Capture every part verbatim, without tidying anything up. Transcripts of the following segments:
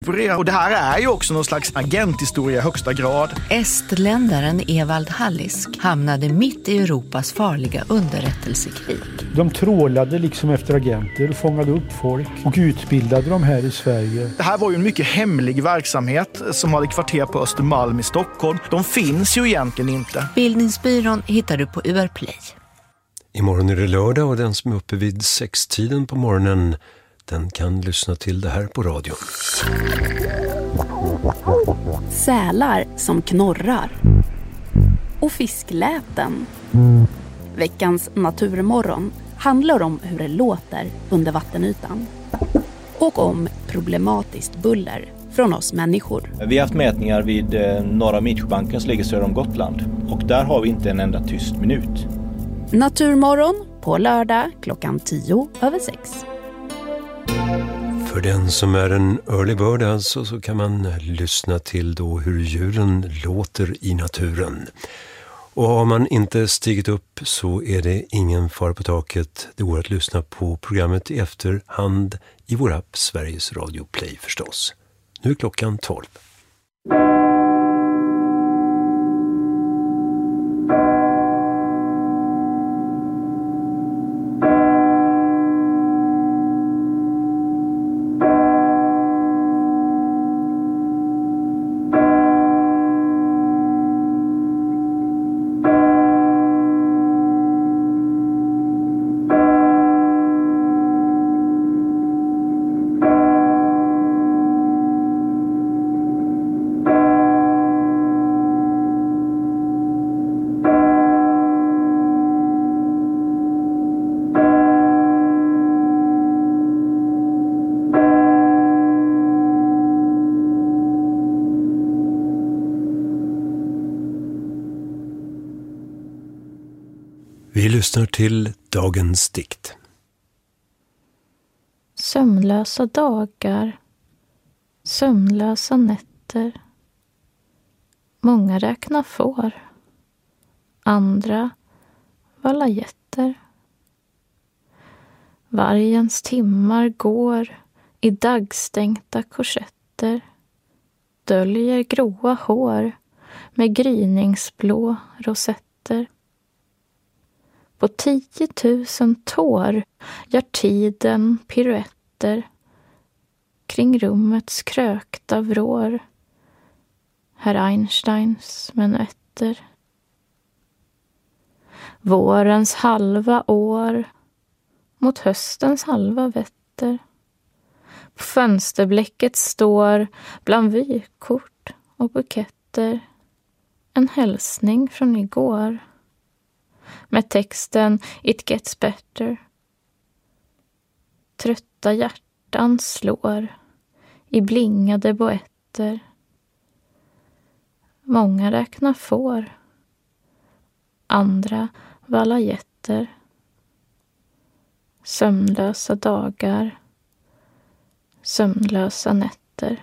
opera. Och det här är ju också någon slags agenthistoria i högsta grad. Estländaren Evald Hallisk hamnade mitt i Europas farliga underrättelsekrig. De trålade liksom efter agenter och fångade upp folk och utbildade dem här i Sverige. Det här var ju en mycket hemlig verksamhet som hade kvarter på Östermalm i Stockholm. De finns ju egentligen inte. Bildningsbyrån hittar du på U R Play. Imorgon är det lördag och den som är uppe vid sextiden på morgonen, den kan lyssna till det här på radio. Sälar som knorrar. Och fiskläten. Veckans Naturmorgon handlar om hur det låter under vattenytan. Och om problematiskt buller från oss människor. Vi har haft mätningar vid Norra Midtjyllandsbanken som ligger söder om Gotland. Och där har vi inte en enda tyst minut. Naturmorgon på lördag klockan tio över sex. För den som är en early bird alltså, så kan man lyssna till då hur djuren låter i naturen. Och har man inte stigit upp så är det ingen fara på taket. Det går att lyssna på programmet i efterhand i vår app Sveriges Radio Play förstås. Nu är klockan tolv. Vi lyssnar till dagens dikt. Sömnlösa dagar, sömnlösa nätter. Många räknar får, andra valla getter. Vargens timmar går i daggstänkta korsetter, döljer gråa hår med gryningsblå rosetter. På tiotusen tår gör tiden piruetter kring rummets krökta vrår, herr Einsteins menuetter. Vårens halva år mot höstens halva vetter. På fönsterblecket står bland vykort och buketter en hälsning från igår med texten It gets better. Trötta hjärtan slår i blingade boetter. Många räknar får, andra valla getter. Sömnlösa dagar, sömnlösa nätter.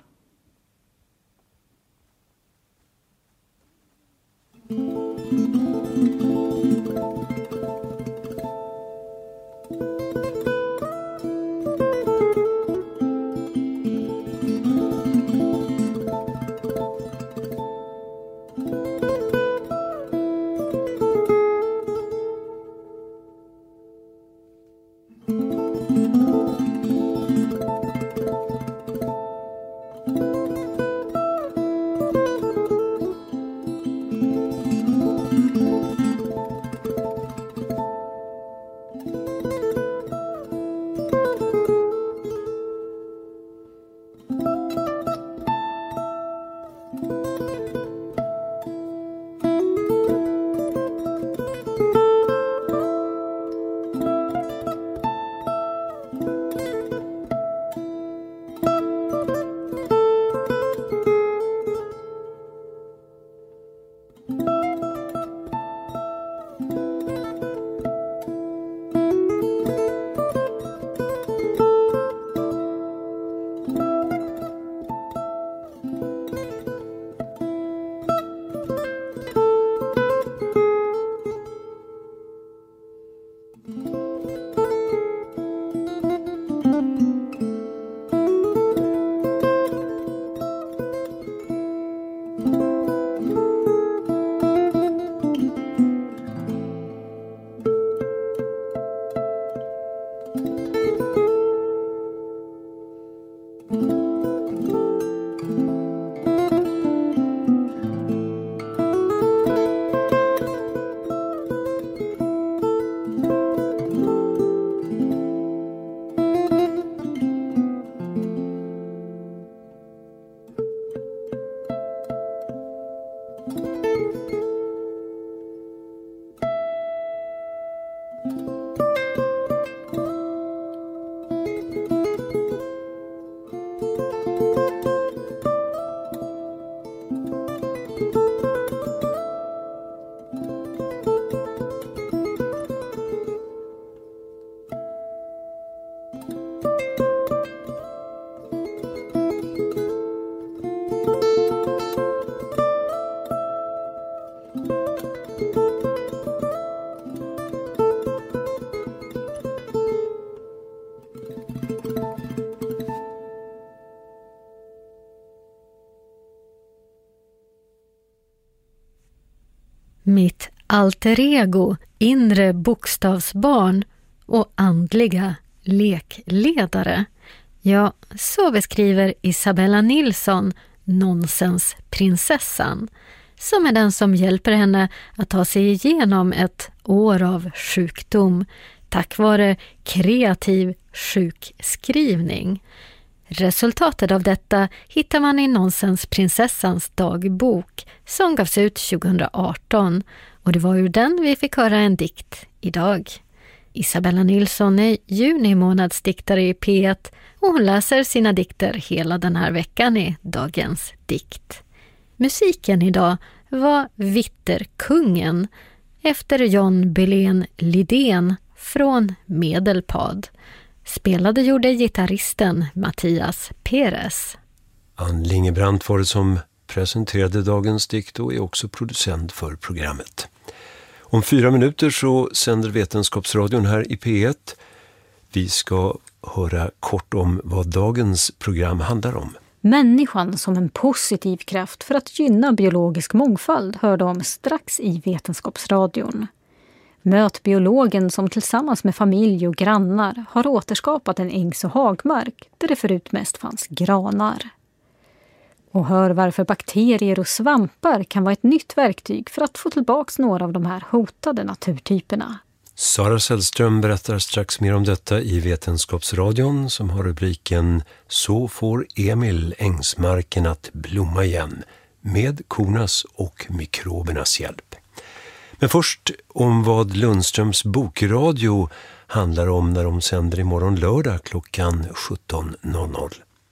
Mitt alter ego, inre bokstavsbarn och andliga lekledare. Ja, så beskriver Isabella Nilsson nonsensprinsessan, som är den som hjälper henne att ta sig igenom ett år av sjukdom tack vare kreativ sjukskrivning. Resultatet av detta hittar man i Nonsensprinsessans dagbok som gavs ut tjugohundraarton, och det var ur den vi fick höra en dikt idag. Isabella Nilsson är juni månads diktare i P ett och hon läser sina dikter hela den här veckan i dagens dikt. Musiken idag var Vitterkungen efter John Belén Lidén från Medelpad. Spelade gjorde gitarristen Mattias Perez. Ann Lingebrandt var det som presenterade dagens dikt och är också producent för programmet. Om fyra minuter så sänder Vetenskapsradion här i P ett. Vi ska höra kort om vad dagens program handlar om. Människan som en positiv kraft för att gynna biologisk mångfald hörde om strax i Vetenskapsradion. Möt biologen som tillsammans med familj och grannar har återskapat en ängs- och hagmark där det förut mest fanns granar. Och hör varför bakterier och svampar kan vara ett nytt verktyg för att få tillbaka några av de här hotade naturtyperna. Sara Sällström berättar strax mer om detta i Vetenskapsradion som har rubriken Så får Emil ängsmarken att blomma igen med kornas och mikrobernas hjälp. Men först om vad Lundströms bokradio handlar om när de sänder imorgon lördag klockan sjutton noll noll.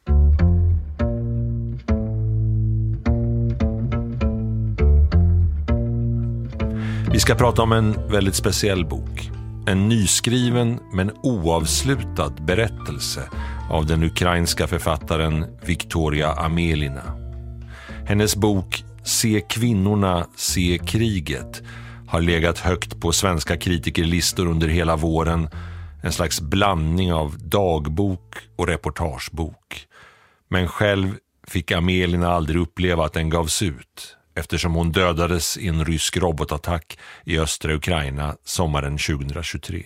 Vi ska prata om en väldigt speciell bok. En nyskriven men oavslutad berättelse av den ukrainska författaren Viktoria Amelina. Hennes bok Se kvinnorna, se kriget har legat högt på svenska kritikerlistor under hela våren. En slags blandning av dagbok och reportagebok. Men själv fick Amelina aldrig uppleva att den gavs ut, eftersom hon dödades i en rysk robotattack i östra Ukraina sommaren tjugohundratjugotre.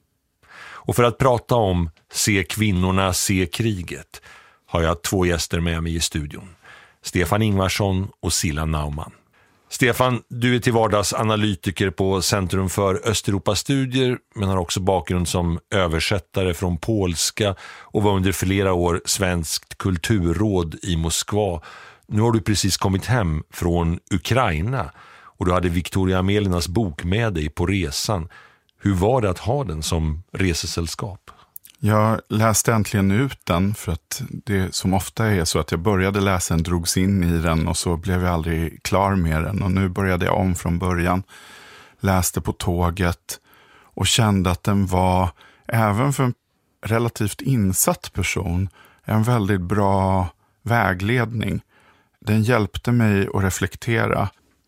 Och för att prata om Se kvinnorna, se kriget har jag två gäster med mig i studion. Stefan Ingvarsson och Silla Naumann. Stefan, du är till vardags analytiker på Centrum för Östeuropastudier men har också bakgrund som översättare från polska och var under flera år svenskt kulturråd i Moskva. Nu har du precis kommit hem från Ukraina och du hade Viktoria Amelinas bok med dig på resan. Hur var det att ha den som resesällskap? Jag läste äntligen ut den för att det som ofta är så att jag började läsa den, drogs in i den och så blev jag aldrig klar med den. Och nu började jag om från början, läste på tåget och kände att den var, även för en relativt insatt person, en väldigt bra vägledning. Den hjälpte mig att reflektera.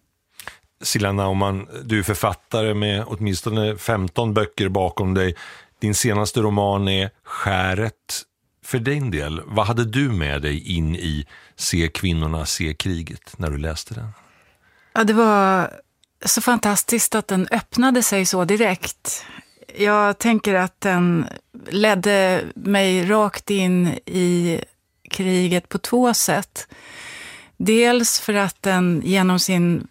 Silla Naumann, du är författare med åtminstone femton böcker bakom dig. Din senaste roman är Skäret. För din del, vad hade du med dig in i Se kvinnorna, se kriget när du läste den? Ja, det var så fantastiskt att den öppnade sig så direkt. Jag tänker att den ledde mig rakt in i kriget på två sätt. Dels för att den genom sin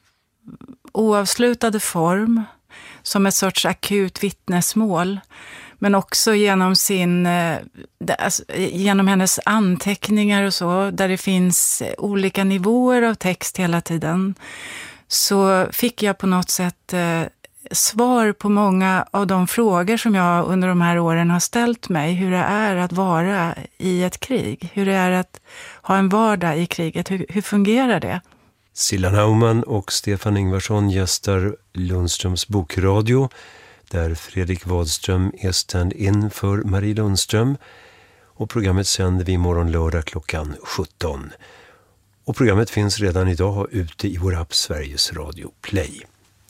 oavslutade form som ett sorts akut vittnesmål, men också genom sin genom hennes anteckningar och så, där det finns olika nivåer av text hela tiden, så fick jag på något sätt eh, svar på många av de frågor som jag under de här åren har ställt mig. Hur det är att vara i ett krig, hur det är att ha en vardag i kriget, hur, hur fungerar det? Silla Naumann och Stefan Ingvarsson gästar Lundströms bokradio, där Fredrik Wadström är stand-in för Marie Lundström. Och programmet sänder vi imorgon lördag klockan sjutton. Och programmet finns redan idag ute i vår app Sveriges Radio Play.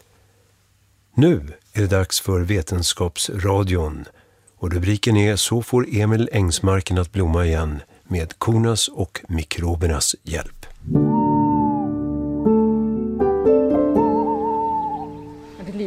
Nu är det dags för Vetenskapsradion. Och rubriken är Så får Emil ängsmarken att blomma igen med kornas och mikrobernas hjälp.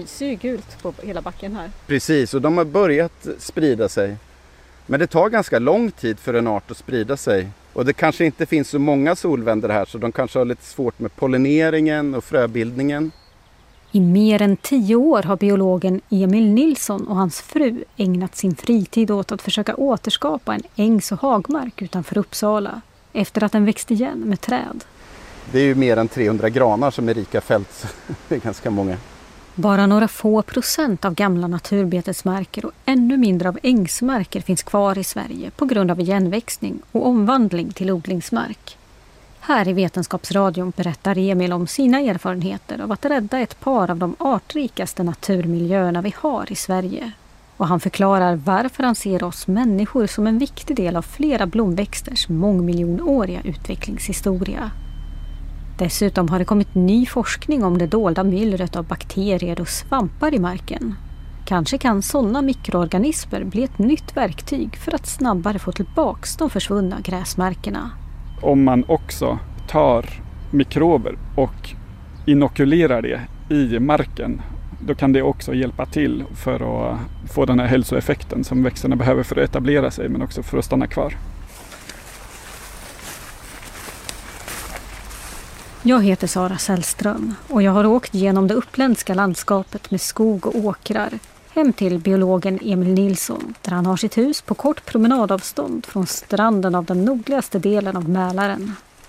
lyser ju gult på hela backen här. Precis, och de har börjat sprida sig. Men det tar ganska lång tid för en art att sprida sig. Och det kanske inte finns så många solvändor här, så de kanske har lite svårt med pollineringen och fröbildningen. I mer än tio år har biologen Emil Nilsson och hans fru ägnat sin fritid åt att försöka återskapa en ängs- och hagmark utanför Uppsala efter att den växte igen med träd. Det är ju mer än trehundra granar som är rika fält. Det är ganska många. Bara några få procent av gamla naturbetesmarker och ännu mindre av ängsmarker finns kvar i Sverige på grund av igenväxning och omvandling till odlingsmark. Här i Vetenskapsradion berättar Emil om sina erfarenheter av att rädda ett par av de artrikaste naturmiljöerna vi har i Sverige. Och han förklarar varför han ser oss människor som en viktig del av flera blomväxters mångmiljonåriga utvecklingshistoria. Dessutom har det kommit ny forskning om det dolda myllret av bakterier och svampar i marken. Kanske kan sådana mikroorganismer bli ett nytt verktyg för att snabbare få tillbaka de försvunna gräsmarkerna. Om man också tar mikrober och inokulerar det i marken, då kan det också hjälpa till för att få den här hälsoeffekten som växterna behöver för att etablera sig, men också för att stanna kvar. Jag heter Sara Sällström och jag har åkt genom det uppländska landskapet med skog och åkrar hem till biologen Emil Nilsson, där han har sitt hus på kort promenadavstånd från stranden av den nordligaste delen av Mälaren.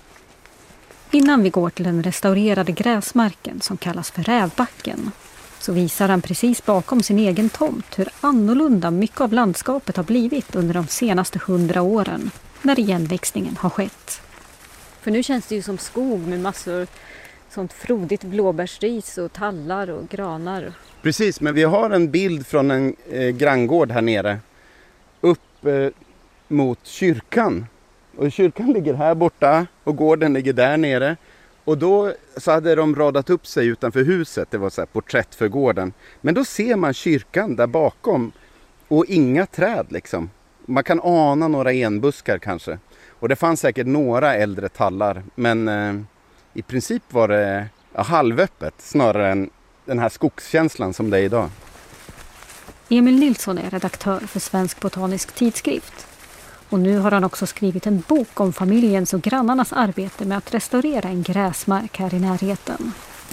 Innan vi går till den restaurerade gräsmarken som kallas för Rävbacken, så visar han precis bakom sin egen tomt hur annorlunda mycket av landskapet har blivit under de senaste hundra åren när igenväxningen har skett. För nu känns det ju som skog med massor sånt frodigt blåbärsris och tallar och granar. Precis, men vi har en bild från en eh, granngård här nere upp eh, mot kyrkan. Och kyrkan ligger här borta och gården ligger där nere. Och då så hade de radat upp sig utanför huset, det var så här porträtt för gården. Men då ser man kyrkan där bakom och inga träd liksom. Man kan ana några enbuskar kanske. Och det fanns säkert några äldre tallar, men eh, i princip var det ja, halvöppet snarare än den här skogskänslan som det är idag. Emil Nilsson är redaktör för Svensk Botanisk Tidskrift. Och nu har han också skrivit en bok om familjens och grannarnas arbete med att restaurera en gräsmark här i närheten.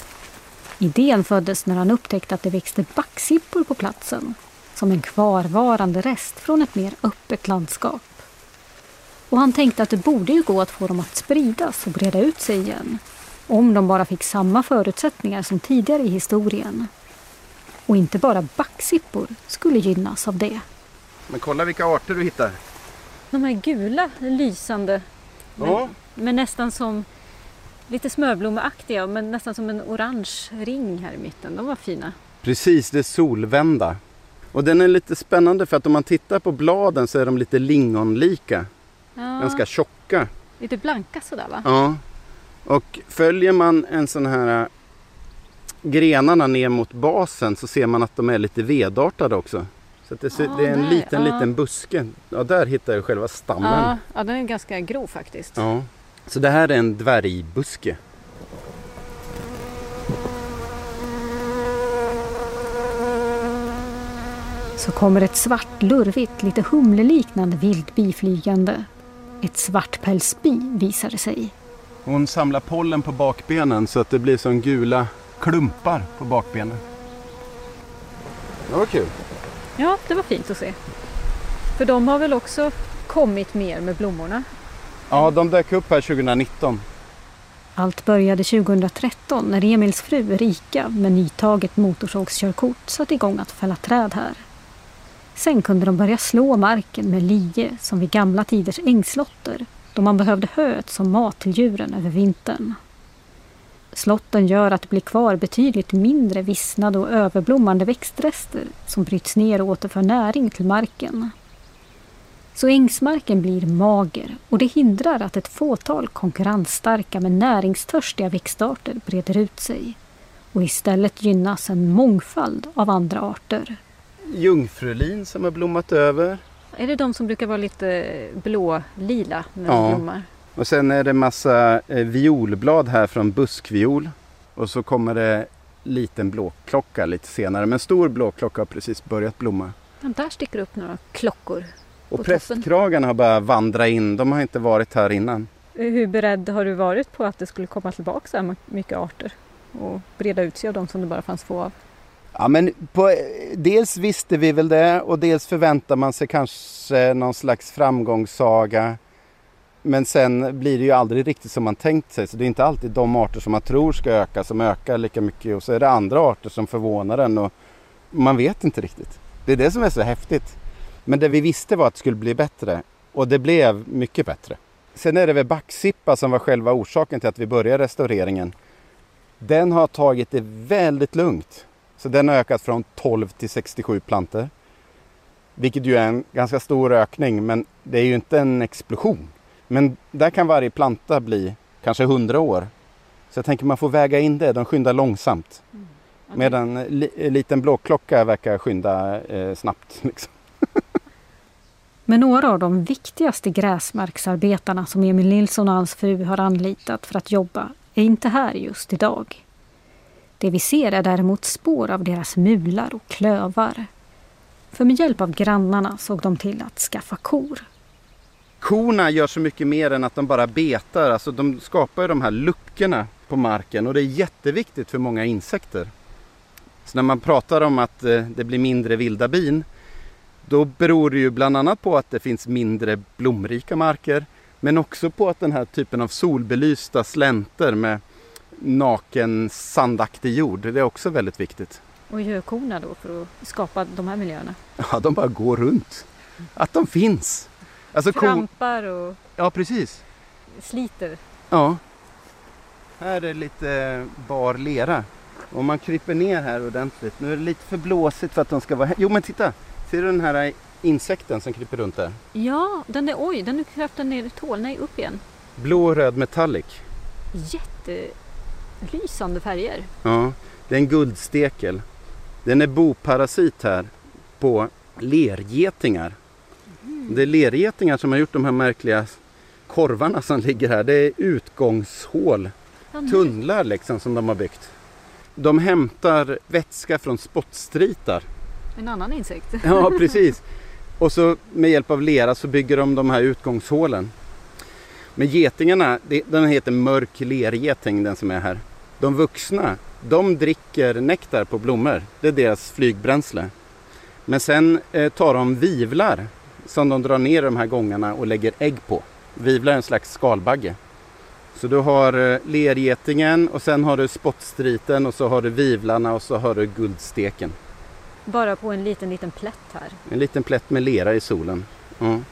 Idén föddes när han upptäckte att det växte backsippor på platsen, som en kvarvarande rest från ett mer öppet landskap. Och han tänkte att det borde ju gå att få dem att spridas och breda ut sig igen, om de bara fick samma förutsättningar som tidigare i historien. Och inte bara backsippor skulle gynnas av det. Men kolla vilka arter du hittar. De här gula, lysande, ja. men, men nästan som lite smörblommeaktiga, men nästan som en orange ring här i mitten. De var fina. Precis, det är solvända. Och den är lite spännande för att om man tittar på bladen så är de lite lingonlika. Ja. Ganska tjocka. Lite blanka sådär va? Ja. Och följer man en sån här grenarna ner mot basen så ser man att de är lite vedartade också. Så att det, ser, ah, det är en där. liten, ja. liten buske. Ja, där hittar jag själva stammen. Ja, ja, den är ganska grov faktiskt. Ja. Så det här är en dvärgbuske. Så kommer ett svart, lurvigt, lite humleliknande vilt biflygande. Ett svartpälsbi visar det sig. Hon samlar pollen på bakbenen så att det blir som gula klumpar på bakbenen. Det var kul. Ja, det var fint att se. För de har väl också kommit mer med blommorna? Ja, de dök upp här tjugonitton. Allt började tjugohundratretton när Emils fru Rika med nytaget motorsågskörkort satte igång att fälla träd här. Sen kunde de börja slå marken med lie som vid gamla tiders ängslotter, då man behövde höet som mat till djuren över vintern. Slotten gör att det blir kvar betydligt mindre vissnade och överblommande växtrester som bryts ner och återför näring till marken. Så ängsmarken blir mager och det hindrar att ett fåtal konkurrensstarka men näringstörstiga växtarter breder ut sig. Och istället gynnas en mångfald av andra arter. Jungfrulin som har blommat över. Är det de som brukar vara lite blå-lila när ja. de blommar? Och sen är det massa violblad här från buskviol. Och så kommer det liten blåklocka lite senare. Men stor blåklocka har precis börjat blomma. Men där sticker upp några klockor. Och prästkragarna har börjat vandra in. De har inte varit här innan. Hur beredd har du varit på att det skulle komma tillbaka så här mycket arter? Och breda ut sig av de som det bara fanns få av? Ja, men på, dels visste vi väl det och dels förväntar man sig kanske någon slags framgångssaga. Men sen blir det ju aldrig riktigt som man tänkt sig. Så det är inte alltid de arter som man tror ska öka som ökar lika mycket. Och så är det andra arter som förvånar en och man vet inte riktigt. Det är det som är så häftigt. Men det vi visste var att det skulle bli bättre och det blev mycket bättre. Sen är det väl backsippa som var själva orsaken till att vi började restaureringen. Den har tagit det väldigt lugnt. Så den har ökat från tolv till sextiosju plantor. Vilket ju är en ganska stor ökning, men det är ju inte en explosion. Men där kan varje planta bli kanske hundra år. Så jag tänker man får väga in det, de skyndar långsamt. Mm. Okay. Medan en li- liten blåklocka verkar skynda eh, snabbt. Liksom. Men några av de viktigaste gräsmarksarbetarna som Emil Nilsson och hans fru har anlitat för att jobba är inte här just idag. Det vi ser är däremot spår av deras mular och klövar. För med hjälp av grannarna såg de till att skaffa kor. Korna gör så mycket mer än att de bara betar. Alltså de skapar ju de här luckorna på marken och det är jätteviktigt för många insekter. Så när man pratar om att eh, det blir mindre vilda bin, då beror det ju bland annat på att det finns mindre blomrika marker. Men också på att den här typen av solbelysta slänter med naken sandaktig jord, det är också väldigt viktigt. Och hur gör korna då för att skapa de här miljöerna? Ja, de bara går runt. Att de finns. Alltså trampar och... Ja, precis. Sliter. Ja. Här är det lite bar lera. Om man kryper ner här ordentligt. Nu är det lite för blåsigt för att de ska vara här. Jo, men titta. Ser du den här insekten som kryper runt där? Ja, den är, oj, den är kraften ner i tål. Nej, upp igen. Blå och röd metallic. Jättelysande färger. Ja, det är en guldstekel. Den är boparasit här på lergetingar. Mm. Det är lergetingar som har gjort de här märkliga korvarna som ligger här. Det är utgångshål. Ja, tunnlar liksom som de har byggt. De hämtar vätska från spottstritar. En annan insekt. Ja, precis. Och så med hjälp av lera så bygger de de här utgångshålen. Men getingarna, den heter mörk lergeting, den som är här. De vuxna, de dricker nektar på blommor. Det är deras flygbränsle. Men sen eh, tar de vivlar som de drar ner de här gångarna och lägger ägg på. Vivlar är en slags skalbagge. Så du har eh, lergetingen och sen har du spottstriten och så har du vivlarna och så har du guldsteken. Bara på en liten, liten plätt här. En liten plätt med lera i solen. Mm.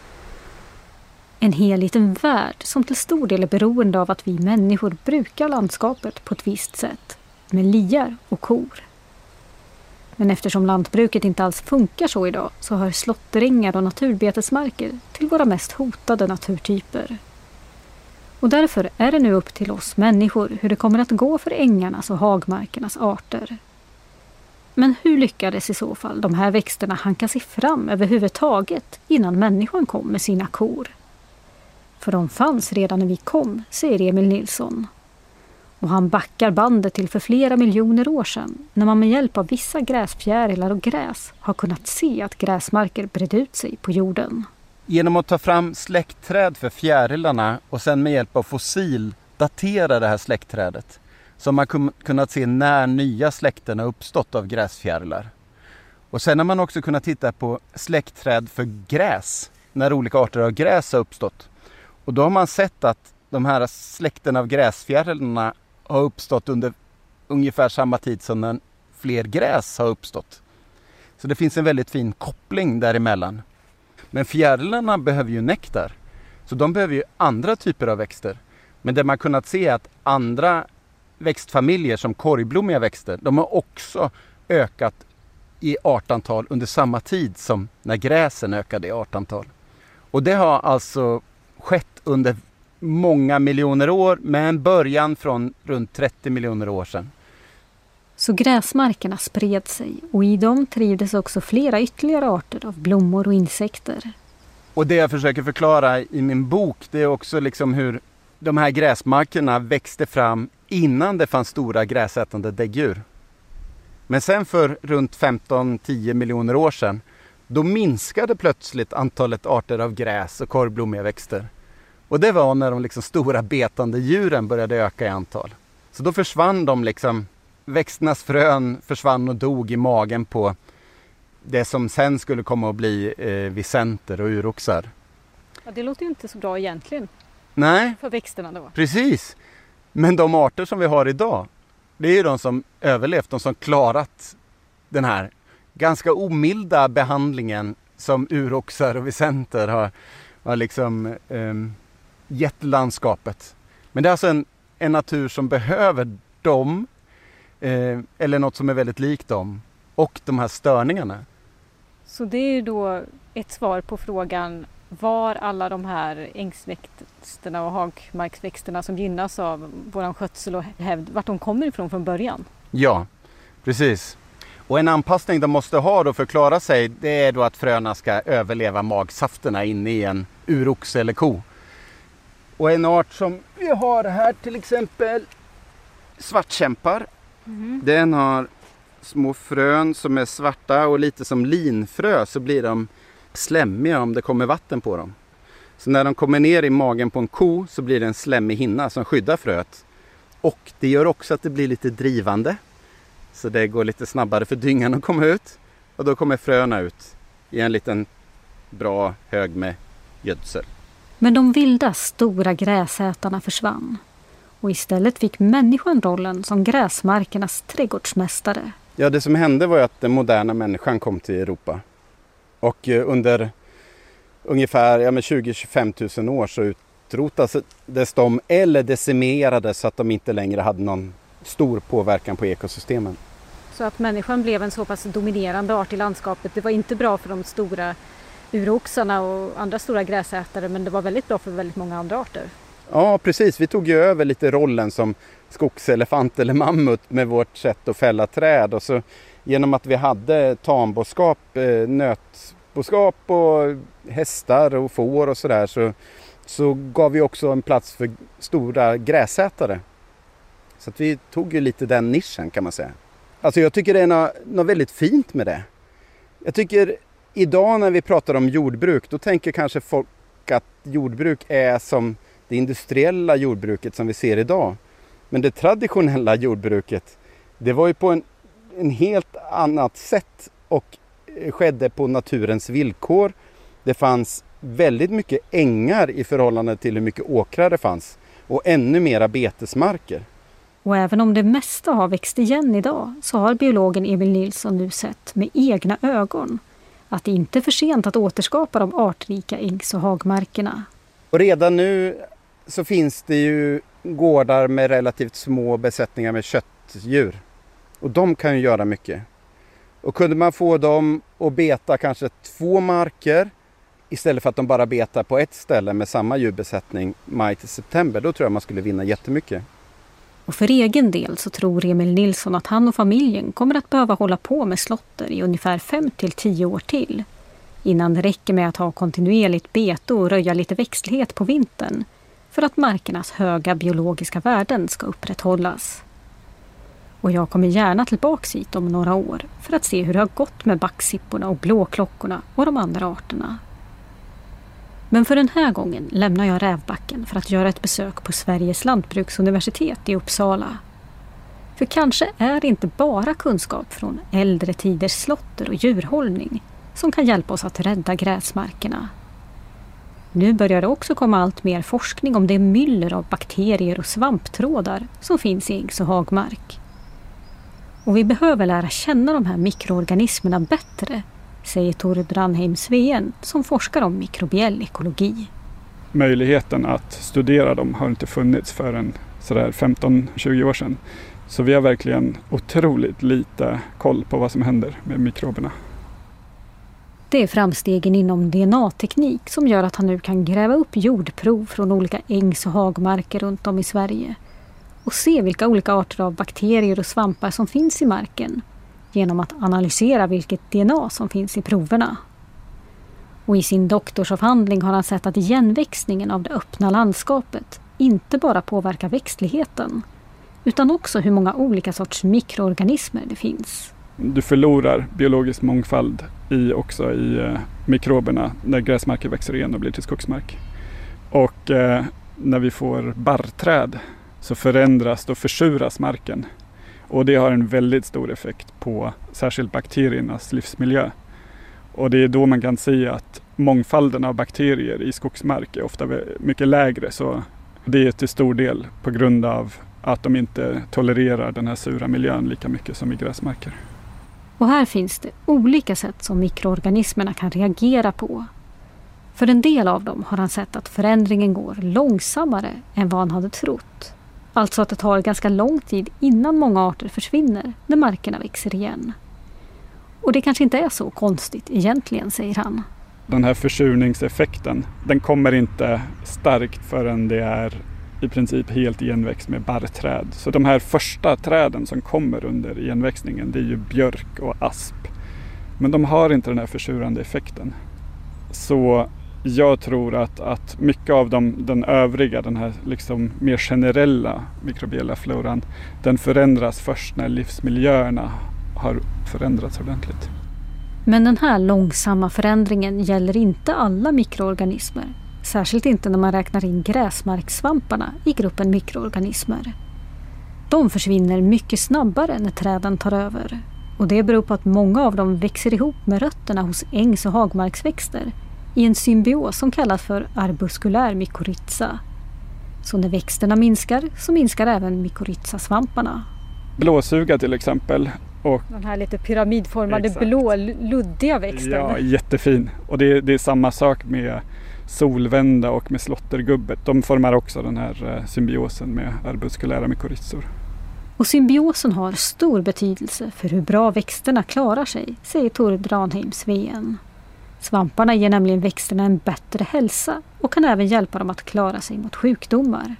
En hel liten värld som till stor del är beroende av att vi människor brukar landskapet på ett visst sätt. Med liar och kor. Men eftersom lantbruket inte alls funkar så idag så hör slåtterängar och naturbetesmarker till våra mest hotade naturtyper. Och därför är det nu upp till oss människor hur det kommer att gå för ängarnas och hagmarkernas arter. Men hur lyckades i så fall de här växterna hanka sig fram överhuvudtaget innan människan kom med sina kor? För de fanns redan när vi kom, säger Emil Nilsson. Och han backar bandet till för flera miljoner år sedan när man med hjälp av vissa gräsfjärilar och gräs har kunnat se att gräsmarker bredde ut sig på jorden. Genom att ta fram släktträd för fjärilarna och sen med hjälp av fossil datera det här släktträdet så har man kunnat se när nya släkten har uppstått av gräsfjärilar. Och sen har man också kunnat titta på släktträd för gräs när olika arter av gräs har uppstått. Och då har man sett att de här släkten av gräsfjärilarna har uppstått under ungefär samma tid som när fler gräs har uppstått. Så det finns en väldigt fin koppling däremellan. Men fjärilarna behöver ju nektar. Så de behöver ju andra typer av växter. Men det man kunnat se är att andra växtfamiljer som korgblommiga växter, de har också ökat i artantal under samma tid som när gräsen ökade i artantal. Och det har alltså skett under många miljoner år med en början från runt trettio miljoner år sedan. Så gräsmarkerna spred sig och i dem trivdes också flera ytterligare arter av blommor och insekter. Och det jag försöker förklara i min bok, det är också liksom hur de här gräsmarkerna växte fram innan det fanns stora gräsätande däggdjur. Men sen för runt femton till tio miljoner år sedan, då minskade plötsligt antalet arter av gräs och korvblommiga växter. Och det var när de liksom stora betande djuren började öka i antal. Så då försvann de liksom, växternas frön försvann och dog i magen på det som sen skulle komma att bli eh, vicenter och uroxar. Ja, det låter ju inte så bra egentligen. Nej, för växterna då. Precis. Men de arter som vi har idag, det är ju de som överlevt, de som klarat den här ganska omilda behandlingen som uroxar och vicenter har, har liksom eh, gett landskapet. Men det är alltså en, en natur som behöver dem, eh, eller något som är väldigt likt dem, och de här störningarna. Så det är ju då ett svar på frågan var alla de här ängsväxterna och hagmarksväxterna som gynnas av våran skötsel och hävd, vart de kommer ifrån från början. Ja, precis. Och en anpassning de måste ha då för att klara sig, det är då att fröna ska överleva magsafterna inne i en urox eller ko. Och en art som vi har här till exempel, svartkämpar. Mm. Den har små frön som är svarta och lite som linfrö så blir de slemmiga om det kommer vatten på dem. Så när de kommer ner i magen på en ko så blir det en slemmig hinna som skyddar fröet. Och det gör också att det blir lite drivande. Så det går lite snabbare för dyngan att komma ut. Och då kommer fröna ut i en liten bra hög med gödsel. Men de vilda stora gräsätarna försvann. Och istället fick människan rollen som gräsmarkernas trädgårdsmästare. Ja, det som hände var att den moderna människan kom till Europa. Och under ungefär ja, tjugo till tjugofem tusen år så utrotades de eller decimerades så att de inte längre hade någon stor påverkan på ekosystemen. Så att människan blev en så pass dominerande art i landskapet, det var inte bra för de stora uroxarna och andra stora gräsätare, men det var väldigt bra för väldigt många andra arter. Ja, precis. Vi tog ju över lite rollen som skogselefant eller mammut med vårt sätt att fälla träd. Och så genom att vi hade tamboskap, nötboskap och hästar och får och sådär så, så gav vi också en plats för stora gräsätare. Så att vi tog ju lite den nischen kan man säga. Alltså jag tycker det är något, något väldigt fint med det. Jag tycker idag när vi pratar om jordbruk, då tänker kanske folk att jordbruk är som det industriella jordbruket som vi ser idag. Men det traditionella jordbruket, det var ju på en, en helt annat sätt och skedde på naturens villkor. Det fanns väldigt mycket ängar i förhållande till hur mycket åkrar det fanns. Och ännu mera betesmarker. Och även om det mesta har växt igen idag så har biologen Emil Nilsson nu sett med egna ögon att det inte är för sent att återskapa de artrika ängs- och hagmarkerna. Och redan nu så finns det ju gårdar med relativt små besättningar med köttdjur. Och de kan ju göra mycket. Och kunde man få dem att beta kanske två marker istället för att de bara betar på ett ställe med samma djurbesättning maj till september, då tror jag man skulle vinna jättemycket. Och för egen del så tror Emil Nilsson att han och familjen kommer att behöva hålla på med slåtter i ungefär fem till tio år till. Innan det räcker med att ha kontinuerligt bete och röja lite växtlighet på vintern för att markernas höga biologiska värden ska upprätthållas. Och jag kommer gärna tillbaka hit om några år för att se hur det har gått med backsipporna och blåklockorna och de andra arterna. Men för den här gången lämnar jag Rävbacken för att göra ett besök på Sveriges lantbruksuniversitet i Uppsala. För kanske är det inte bara kunskap från äldre tiders slåtter och djurhållning som kan hjälpa oss att rädda gräsmarkerna. Nu börjar det också komma allt mer forskning om det myller av bakterier och svamptrådar som finns i ängs- och hagmark. Och vi behöver lära känna de här mikroorganismerna bättre, säger Tord Ranheim Sveen som forskar om mikrobiell ekologi. Möjligheten att studera dem har inte funnits förrän sådär femton till tjugo år sedan. Så vi har verkligen otroligt lite koll på vad som händer med mikroberna. Det är framstegen inom D N A-teknik som gör att han nu kan gräva upp jordprov från olika ängs- och hagmarker runt om i Sverige och se vilka olika arter av bakterier och svampar som finns i marken genom att analysera vilket D N A som finns i proverna. Och i sin doktorsavhandling har han sett att igenväxningen av det öppna landskapet inte bara påverkar växtligheten utan också hur många olika sorts mikroorganismer det finns. Du förlorar biologisk mångfald i, också i eh, mikroberna när gräsmarker växer igen och blir till skogsmark. Och eh, när vi får barrträd så förändras och försuras marken. Och det har en väldigt stor effekt på särskilt bakteriernas livsmiljö. Och det är då man kan se att mångfalden av bakterier i skogsmark är ofta mycket lägre. Så det är till stor del på grund av att de inte tolererar den här sura miljön lika mycket som i gräsmarker. Och här finns det olika sätt som mikroorganismerna kan reagera på. För en del av dem har han sett att förändringen går långsammare än vad han hade trott. Alltså att det tar ganska lång tid innan många arter försvinner när markerna växer igen. Och det kanske inte är så konstigt egentligen, säger han. Den här försurningseffekten, den kommer inte starkt förrän det är i princip helt igenväxt med barrträd. Så de här första träden som kommer under igenväxningen, det är ju björk och asp. Men de har inte den här försurande effekten. Så jag tror att, att mycket av dem, den övriga, den här liksom mer generella mikrobiella floran, den förändras först när livsmiljöerna har förändrats ordentligt. Men den här långsamma förändringen gäller inte alla mikroorganismer. Särskilt inte när man räknar in gräsmarkssvamparna i gruppen mikroorganismer. De försvinner mycket snabbare när träden tar över. Och det beror på att många av dem växer ihop med rötterna hos ängs- och hagmarksväxter i en symbios som kallas för arbuskulär mykorrhiza. Så när växterna minskar så minskar även mykorrhizasvamparna. Blåsuga till exempel. Och den här lite pyramidformade exakt. Blå luddiga växten. Ja, jättefin. Och det är, det är samma sak med solvända och med slåttergubbet. De formar också den här symbiosen med arbuskulära mykorrhizor. Och symbiosen har stor betydelse för hur bra växterna klarar sig, säger Tor Dranheim-Sveen. Svamparna ger nämligen växterna en bättre hälsa och kan även hjälpa dem att klara sig mot sjukdomar.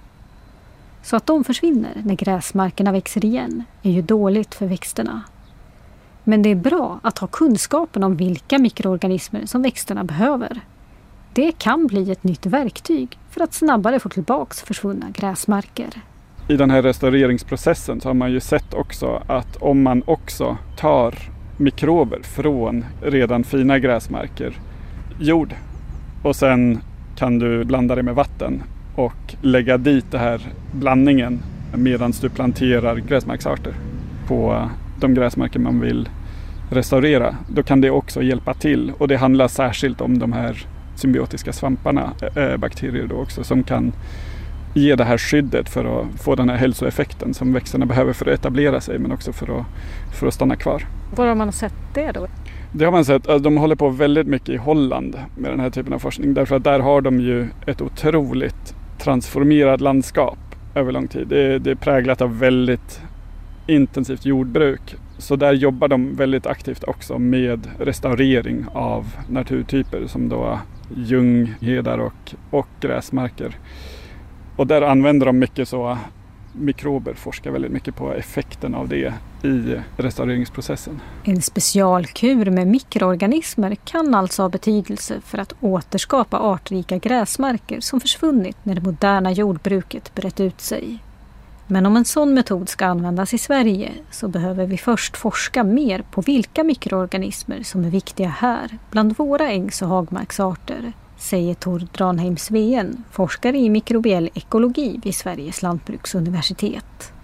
Så att de försvinner när gräsmarkerna växer igen är ju dåligt för växterna. Men det är bra att ha kunskapen om vilka mikroorganismer som växterna behöver. Det kan bli ett nytt verktyg för att snabbare få tillbaka försvunna gräsmarker. I den här restaureringsprocessen så har man ju sett också att om man också tar mikrober från redan fina gräsmarker, jord, och sen kan du blanda det med vatten och lägga dit den här blandningen medan du planterar gräsmarksarter på de gräsmarker man vill restaurera. Då kan det också hjälpa till, och det handlar särskilt om de här symbiotiska svamparna, äh, bakterier då också, som kan ge det här skyddet för att få den här hälsoeffekten som växterna behöver för att etablera sig, men också för att, för att stanna kvar. Var har man sett det då? Det har man sett, alltså de håller på väldigt mycket i Holland med den här typen av forskning, därför att där har de ju ett otroligt transformerat landskap över lång tid. Det är, det är präglat av väldigt intensivt jordbruk. Så där jobbar de väldigt aktivt också med restaurering av naturtyper som då ljunghedar och, och gräsmarker. Och där använder de mycket så mikrober, forskar väldigt mycket på effekten av det i restaureringsprocessen. En specialkur med mikroorganismer kan alltså ha betydelse för att återskapa artrika gräsmarker som försvunnit när det moderna jordbruket brett ut sig. Men om en sån metod ska användas i Sverige så behöver vi först forska mer på vilka mikroorganismer som är viktiga här bland våra ängs- och hagmarksarter, säger Tor Dranheim-Sveen, forskare i mikrobiell ekologi vid Sveriges lantbruksuniversitet.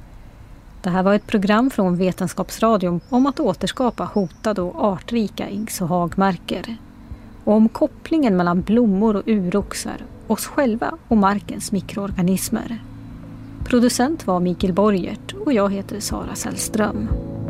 Det här var ett program från Vetenskapsradion om att återskapa hotade och artrika ängs- och hagmarker. Och om kopplingen mellan blommor och uroxar, oss själva och markens mikroorganismer. Producent var Mikael Borgert och jag heter Sara Sällström.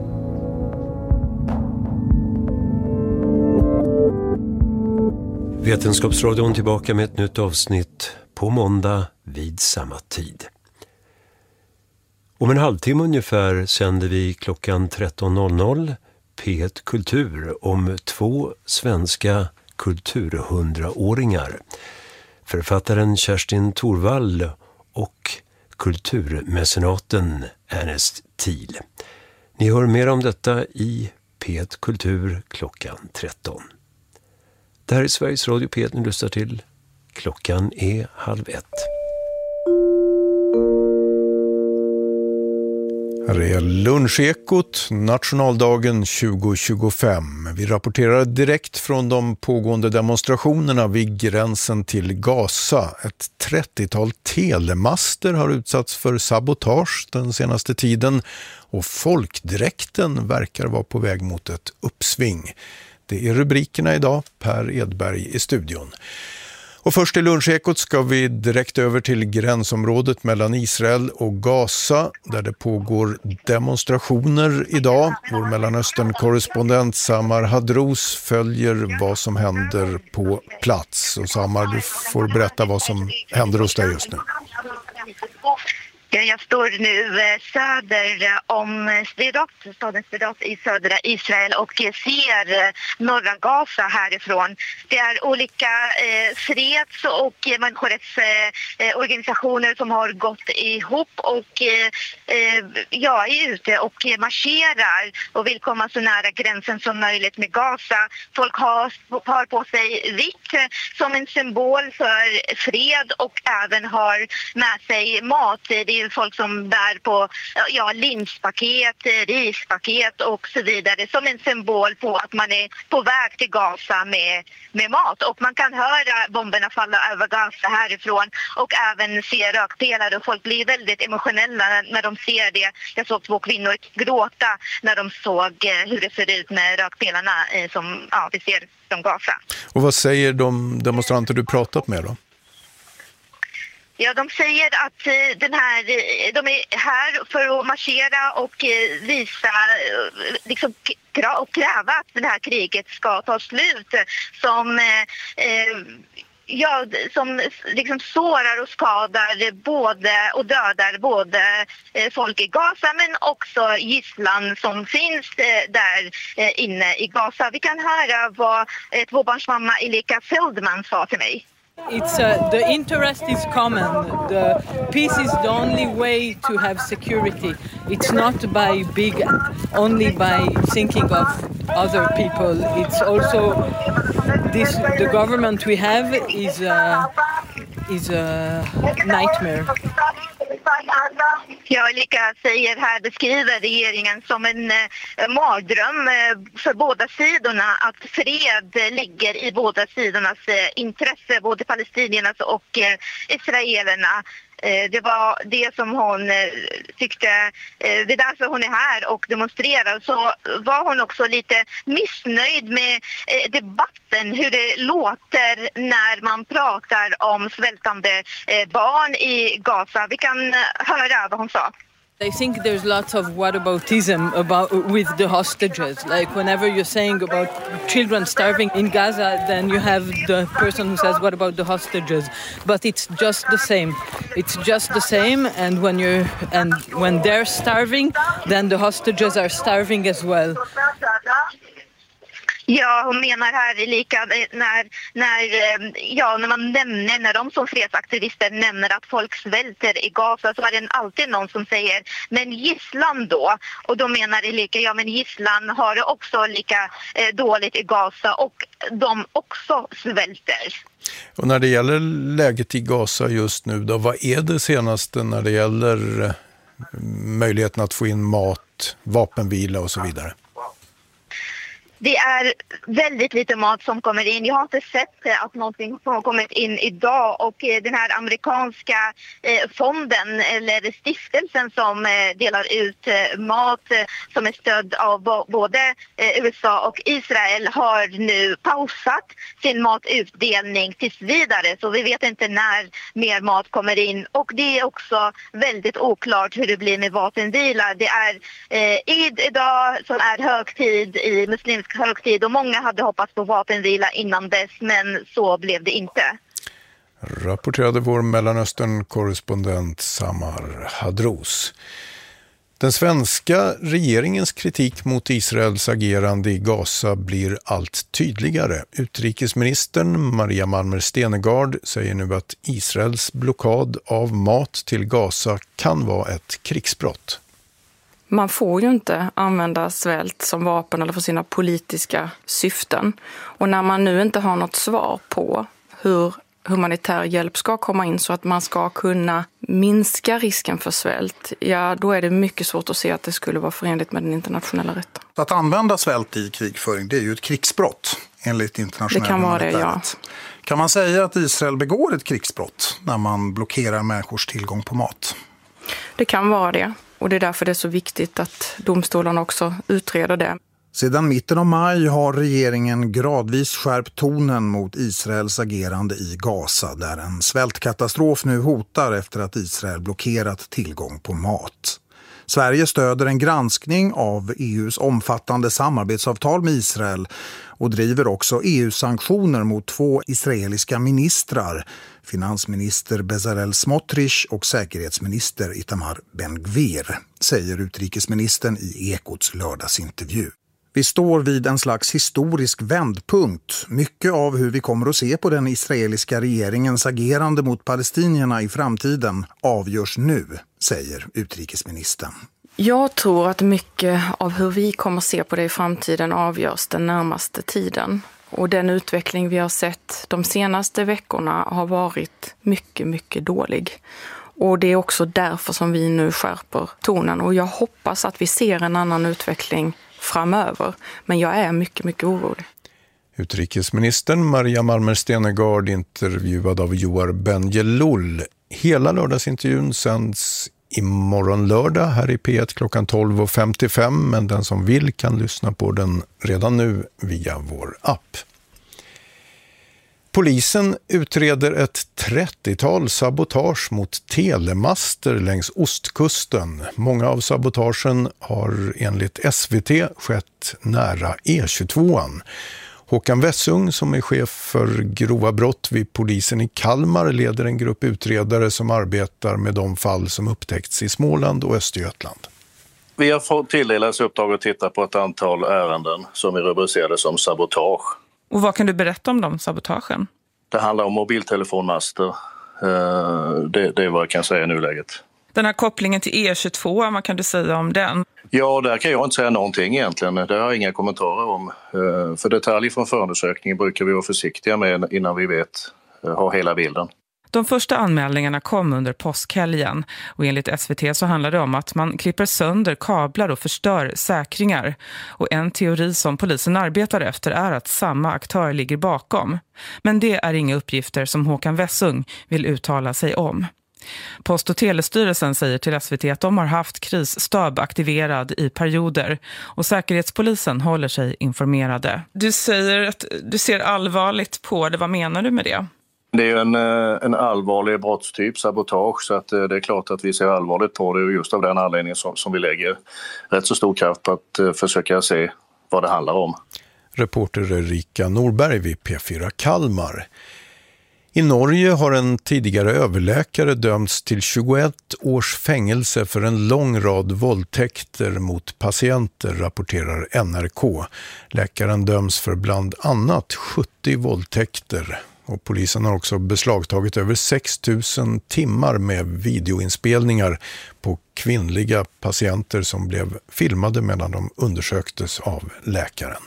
Vetenskapsradion tillbaka med ett nytt avsnitt på måndag vid samma tid. Om en halvtimme ungefär sänder vi klockan tretton noll noll P ett Kultur om två svenska kulturhundraåringar. Författaren Kerstin Thorvall och kulturmecenaten Ernest Thiel. Ni hör mer om detta i P ett Kultur klockan tretton. Det här är Sveriges Radio P ett ni lyssnar till. Klockan är halv ett. Här är Lunchekot, nationaldagen tjugo tjugofem. Vi rapporterar direkt från de pågående demonstrationerna vid gränsen till Gaza. Ett trettiotal telemaster har utsatts för sabotage den senaste tiden och folkdräkten verkar vara på väg mot ett uppsving. Det är rubrikerna idag. Per Edberg i studion. Och först i Lunchekot ska vi direkt över till gränsområdet mellan Israel och Gaza där det pågår demonstrationer idag. Vår Mellanöstern-korrespondent Samar Hadrouz följer vad som händer på plats. Och Samar, du får berätta vad som händer hos dig just nu. Ja, jag står nu söder om Sderot, staden Sderot i södra Israel och ser norra Gaza härifrån. Det är olika eh, freds- och människorättsorganisationer eh, som har gått ihop och eh, jag är ute och marscherar och vill komma så nära gränsen som möjligt med Gaza. Folk har, har på sig vitt som en symbol för fred och även har med sig mat. Det är folk som bär på ja, linspaket, rispaket och så vidare som en symbol på att man är på väg till Gaza med, med mat. Och man kan höra bomberna falla över Gaza härifrån och även se rökpelare och folk blir väldigt emotionella när de ser det. Jag såg två kvinnor gråta när de såg hur det ser ut med rökpelarna som ja, vi ser från Gaza. Och vad säger de demonstranter du pratat med då? Ja, de säger att eh, den här, de är här för att marschera och eh, visa eh, liksom, kra- och kräva att det här kriget ska ta slut som, eh, ja, som liksom sårar och skadar både, och dödar både eh, folk i Gaza men också gisslan som finns eh, där eh, inne i Gaza. Vi kan höra vad eh, tvåbarnsmamma Elika Feldman sa till mig. It's uh, the interest is common. The peace is the only way to have security. It's not by big, only by thinking of other people. It's also this. The government we have is a, is a nightmare. Ja, Elika säger här, beskriver regeringen som en eh, mardröm eh, för båda sidorna, att fred ligger i båda sidornas eh, intresse, både palestiniernas och eh, israelerna. Eh, det var det som hon eh, tyckte, eh, det är därför hon är här och demonstrerar. Så var hon också lite missnöjd med eh, debatten, hur det låter när man pratar om svältande eh, barn i Gaza. Vi kan eh, höra vad hon sa. I think there's lots of whataboutism about with the hostages. Like whenever you're saying about children starving in Gaza, then you have the person who says, "What about the hostages?" But it's just the same. It's just the same. And when you're and when they're starving, then the hostages are starving as well. Ja, hon menar här lika när, när, ja, när man nämner, när de som fredsaktivister nämner att folk svälter i Gaza, så är det alltid någon som säger, men gisslan då? Och då menar Elika, ja men gisslan har det också lika eh, dåligt i Gaza och de också svälter. Och när det gäller läget i Gaza just nu då, vad är det senaste när det gäller möjligheten att få in mat, vapenvila och så vidare? Det är väldigt lite mat som kommer in. Jag har inte sett att någonting har kommit in idag. Och den här amerikanska fonden eller stiftelsen som delar ut mat som är stöd av både U S A och Israel har nu pausat sin matutdelning tills vidare. Så vi vet inte när mer mat kommer in. Och det är också väldigt oklart hur det blir med vapenvila. Det är eh, Eid idag som är högtid i muslimsk högtid och många hade hoppats på vapenvila innan dess, men så blev det inte. Rapporterade vår Mellanöstern-korrespondent Samar Hadrouz. Den svenska regeringens kritik mot Israels agerande i Gaza blir allt tydligare. Utrikesministern Maria Malmer Stenergard säger nu att Israels blockad av mat till Gaza kan vara ett krigsbrott. Man får ju inte använda svält som vapen eller för sina politiska syften. Och när man nu inte har något svar på hur humanitär hjälp ska komma in så att man ska kunna minska risken för svält, ja då är det mycket svårt att se att det skulle vara förenligt med den internationella rätten. Att använda svält i krigföring, det är ju ett krigsbrott enligt internationell Det kan vara det, ja. Kan man säga att Israel begår ett krigsbrott när man blockerar människors tillgång på mat? Det kan vara det, och det är därför det är så viktigt att domstolarna också utreder det. Sedan mitten av maj har regeringen gradvis skärpt tonen mot Israels agerande i Gaza, där en svältkatastrof nu hotar efter att Israel blockerat tillgång på mat. Sverige stöder en granskning av E U:s omfattande samarbetsavtal med Israel och driver också E U-sanktioner mot två israeliska ministrar, finansminister Bezalel Smotrich och säkerhetsminister Itamar Ben-Gvir, säger utrikesministern i Ekots lördagsintervju. Vi står vid en slags historisk vändpunkt. Mycket av hur vi kommer att se på den israeliska regeringens agerande mot palestinierna i framtiden avgörs nu, säger utrikesministern. Jag tror att mycket av hur vi kommer se på det i framtiden avgörs den närmaste tiden. Och den utveckling vi har sett de senaste veckorna har varit mycket, mycket dålig. Och det är också därför som vi nu skärper tonen. Och jag hoppas att vi ser en annan utveckling framöver. Men jag är mycket, mycket orolig. Utrikesministern Maria Malmer Stenegard intervjuad av Joar Benjelloul. Hela lördagsintervjun sänds imorgon lördag här i P ett klockan tolv och femtiofem. Men den som vill kan lyssna på den redan nu via vår app. Polisen utreder ett trettiotal sabotage mot telemaster längs ostkusten. Många av sabotagen har enligt S V T skett nära E tjugotvå. Håkan Wessung, som är chef för grova brott vid polisen i Kalmar, leder en grupp utredare som arbetar med de fall som upptäckts i Småland och Östergötland. Vi har fått tilldelas uppdrag att titta på ett antal ärenden som är rubricerade som sabotage. Och vad kan du berätta om de sabotagen? Det handlar om mobiltelefonmaster. Det, det är vad jag kan säga i nuläget. Den här kopplingen till E tjugotvå, vad kan du säga om den? Ja, där kan jag inte säga någonting egentligen. Det har jag inga kommentarer om. För detaljer från förundersökningen brukar vi vara försiktiga med innan vi vet, har hela bilden. De första anmälningarna kom under påskhelgen och enligt S V T så handlar det om att man klipper sönder kablar och förstör säkringar. Och en teori som polisen arbetar efter är att samma aktör ligger bakom. Men det är inga uppgifter som Håkan Wessung vill uttala sig om. Post- och telestyrelsen säger till S V T att de har haft krisstab aktiverad i perioder och säkerhetspolisen håller sig informerade. Du säger att du ser allvarligt på det. Vad menar du med det? Det är ju en, en allvarlig brottstyp, sabotage, så att det är klart att vi ser allvarligt på det och just av den anledningen som, som vi lägger rätt så stor kraft på att försöka se vad det handlar om. Reporter Erika Norberg vid P fyra Kalmar. I Norge har en tidigare överläkare dömts till tjugoett års fängelse för en lång rad våldtäkter mot patienter, rapporterar N R K. Läkaren döms för bland annat sjuttio våldtäkter. Och polisen har också beslagtagit över sex tusen timmar med videoinspelningar på kvinnliga patienter som blev filmade medan de undersöktes av läkaren.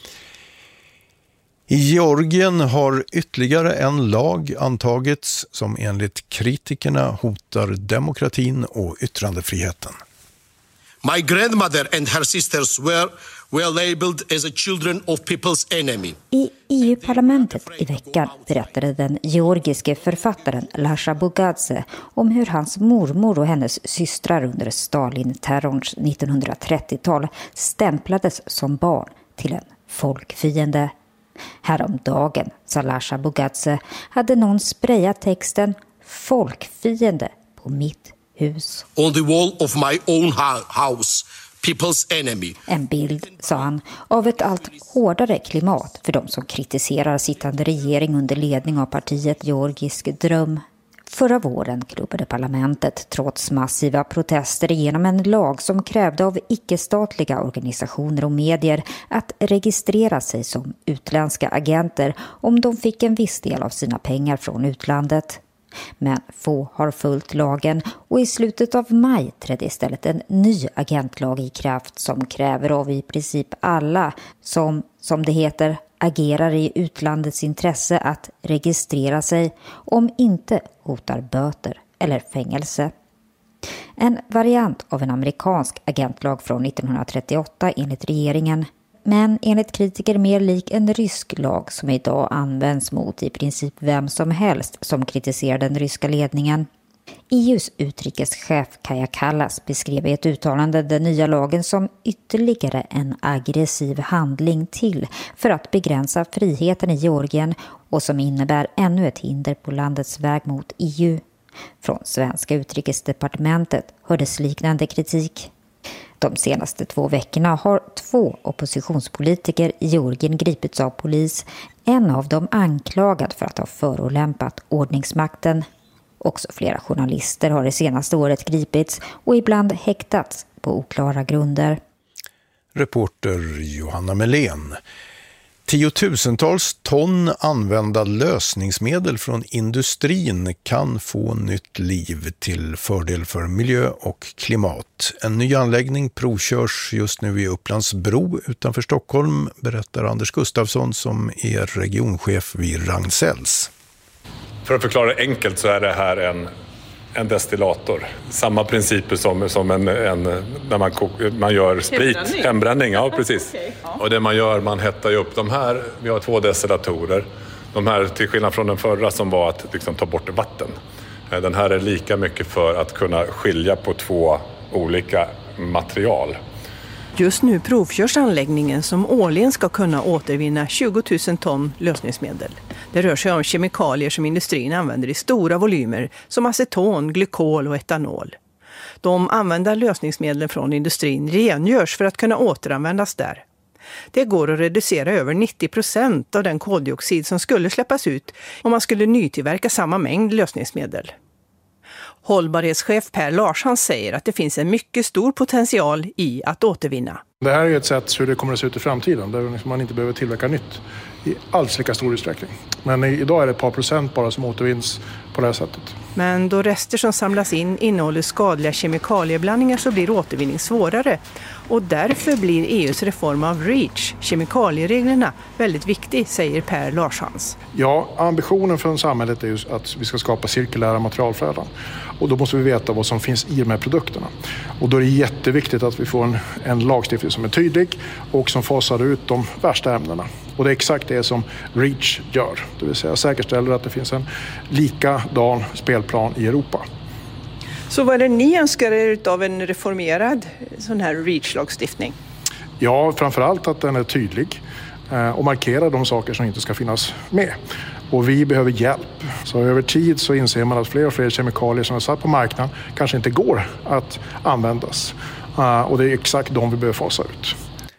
I Georgien har ytterligare en lag antagits som enligt kritikerna hotar demokratin och yttrandefriheten. My grandmother and her sisters were, were labeled as a children of people's enemy. I E U-parlamentet i veckan berättade den georgiske författaren Lasha Bugadze om hur hans mormor och hennes systrar under Stalin-terrorns nittonhundratrettiotal stämplades som barn till en folkfiende. Häromdagen, sa Lasha Bugadze, hade någon sprayat texten folkfiende på mitt hus. On the wall of my own house, people's enemy. En bild, sa han, av ett allt hårdare klimat för de som kritiserar sittande regering under ledning av partiet Georgisk dröm. Förra våren klubbade parlamentet trots massiva protester igenom en lag som krävde av icke-statliga organisationer och medier att registrera sig som utländska agenter om de fick en viss del av sina pengar från utlandet. Men få har följt lagen och i slutet av maj trädde istället en ny agentlag i kraft som kräver av i princip alla som, som det heter, agerar i utlandets intresse att registrera sig, om inte hotar böter eller fängelse. En variant av en amerikansk agentlag från nittonhundratrettioåtta enligt regeringen, men enligt kritiker mer lik en rysk lag som idag används mot i princip vem som helst som kritiserar den ryska ledningen. E U:s utrikeschef Kaja Kallas beskrev i ett uttalande den nya lagen som ytterligare en aggressiv handling till för att begränsa friheten i Georgien och som innebär ännu ett hinder på landets väg mot E U. Från svenska utrikesdepartementet hördes liknande kritik. De senaste två veckorna har två oppositionspolitiker i Georgien gripits av polis, en av dem anklagad för att ha förolämpat ordningsmakten. Också flera journalister har det senaste året gripits och ibland häktats på oklara grunder. Reporter Johanna Melén. Tiotusentals ton använda lösningsmedel från industrin kan få nytt liv till fördel för miljö och klimat. En ny anläggning provkörs just nu i Upplandsbro utanför Stockholm, berättar Anders Gustafsson som är regionchef vid Ragn-Sells. För att förklara enkelt så är det här en, en destillator. Samma principer som, som en, en, när man, kok, man gör sprit. Hembränning. Hembränning, ja precis. Okay, ja. Och det man gör, man hettar ju upp de här. Vi har två destillatorer. De här, till skillnad från den förra som var att liksom, ta bort vatten. Den här är lika mycket för att kunna skilja på två olika material. Just nu provkörs anläggningen som årligen ska kunna återvinna tjugo tusen ton lösningsmedel. Det rör sig om kemikalier som industrin använder i stora volymer som aceton, glykol och etanol. De använda lösningsmedlen från industrin rengörs för att kunna återanvändas där. Det går att reducera över nittio procent av den koldioxid som skulle släppas ut om man skulle nytillverka samma mängd lösningsmedel. Hållbarhetschef Per Larsson säger att det finns en mycket stor potential i att återvinna. Det här är ett sätt hur det kommer att se ut i framtiden där man inte behöver tillverka nytt i alls lika stor utsträckning. Men idag är det ett par procent bara som återvinns på det här sättet. Men då rester som samlas in innehåller skadliga kemikalieblandningar så blir återvinning svårare. Och därför blir E U:s reform av REACH, kemikaliereglerna, väldigt viktig, säger Per Larssons. Ja, ambitionen från samhället är ju att vi ska skapa cirkulära materialflöden. Och då måste vi veta vad som finns i de här produkterna. Och då är det jätteviktigt att vi får en, en lagstiftning som är tydlig och som fasar ut de värsta ämnena. Och det är exakt det som REACH gör. Det vill säga säkerställer att det finns en likadan spelplan i Europa. Så vad är det ni önskar er av en reformerad sån här REACH-lagstiftning? Ja, framförallt att den är tydlig och markerar de saker som inte ska finnas med. Och vi behöver hjälp. Så över tid så inser man att fler och fler kemikalier som är satt på marknaden kanske inte går att användas. Och det är exakt de vi behöver fasa ut.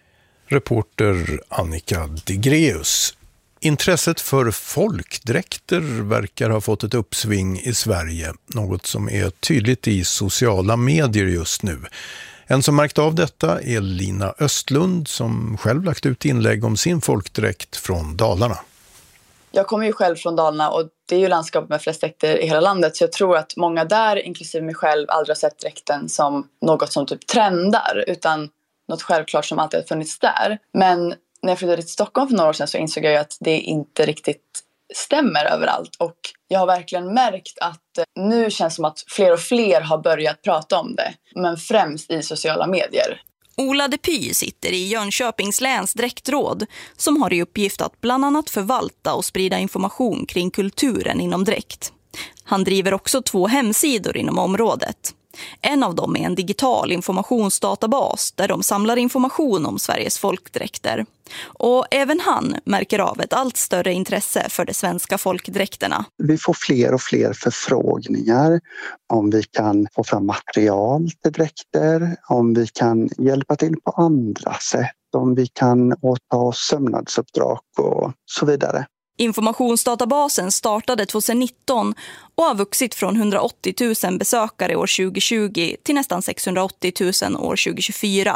Reporter Annika Digreus. Intresset för folkdräkter verkar ha fått ett uppsving i Sverige, något som är tydligt i sociala medier just nu. En som märkt av detta är Lina Östlund som själv lagt ut inlägg om sin folkdräkt från Dalarna. Jag kommer ju själv från Dalarna och det är ju landskap med flest dräkter i hela landet. Så jag tror att många där, inklusive mig själv, aldrig har sett dräkten som något som typ trendar. Utan något självklart som alltid har funnits där. Men när jag flyttade till Stockholm för några år sedan så insåg jag ju att det inte riktigt stämmer överallt. Och jag har verkligen märkt att nu känns det som att fler och fler har börjat prata om det. Men främst i sociala medier. Ola de Py sitter i Jönköpings läns dräktråd som har i uppgift att bland annat förvalta och sprida information kring kulturen inom dräkt. Han driver också två hemsidor inom området. En av dem är en digital informationsdatabas där de samlar information om Sveriges folkdräkter. Och även han märker av ett allt större intresse för de svenska folkdräkterna. Vi får fler och fler förfrågningar om vi kan få fram material till dräkter, om vi kan hjälpa till på andra sätt, om vi kan åta oss sömnadsuppdrag och så vidare. Informationsdatabasen startade tjugonitton och har vuxit från hundraåttio tusen besökare år tjugohundratjugo till nästan sexhundraåttio tusen år tjugohundratjugofyra.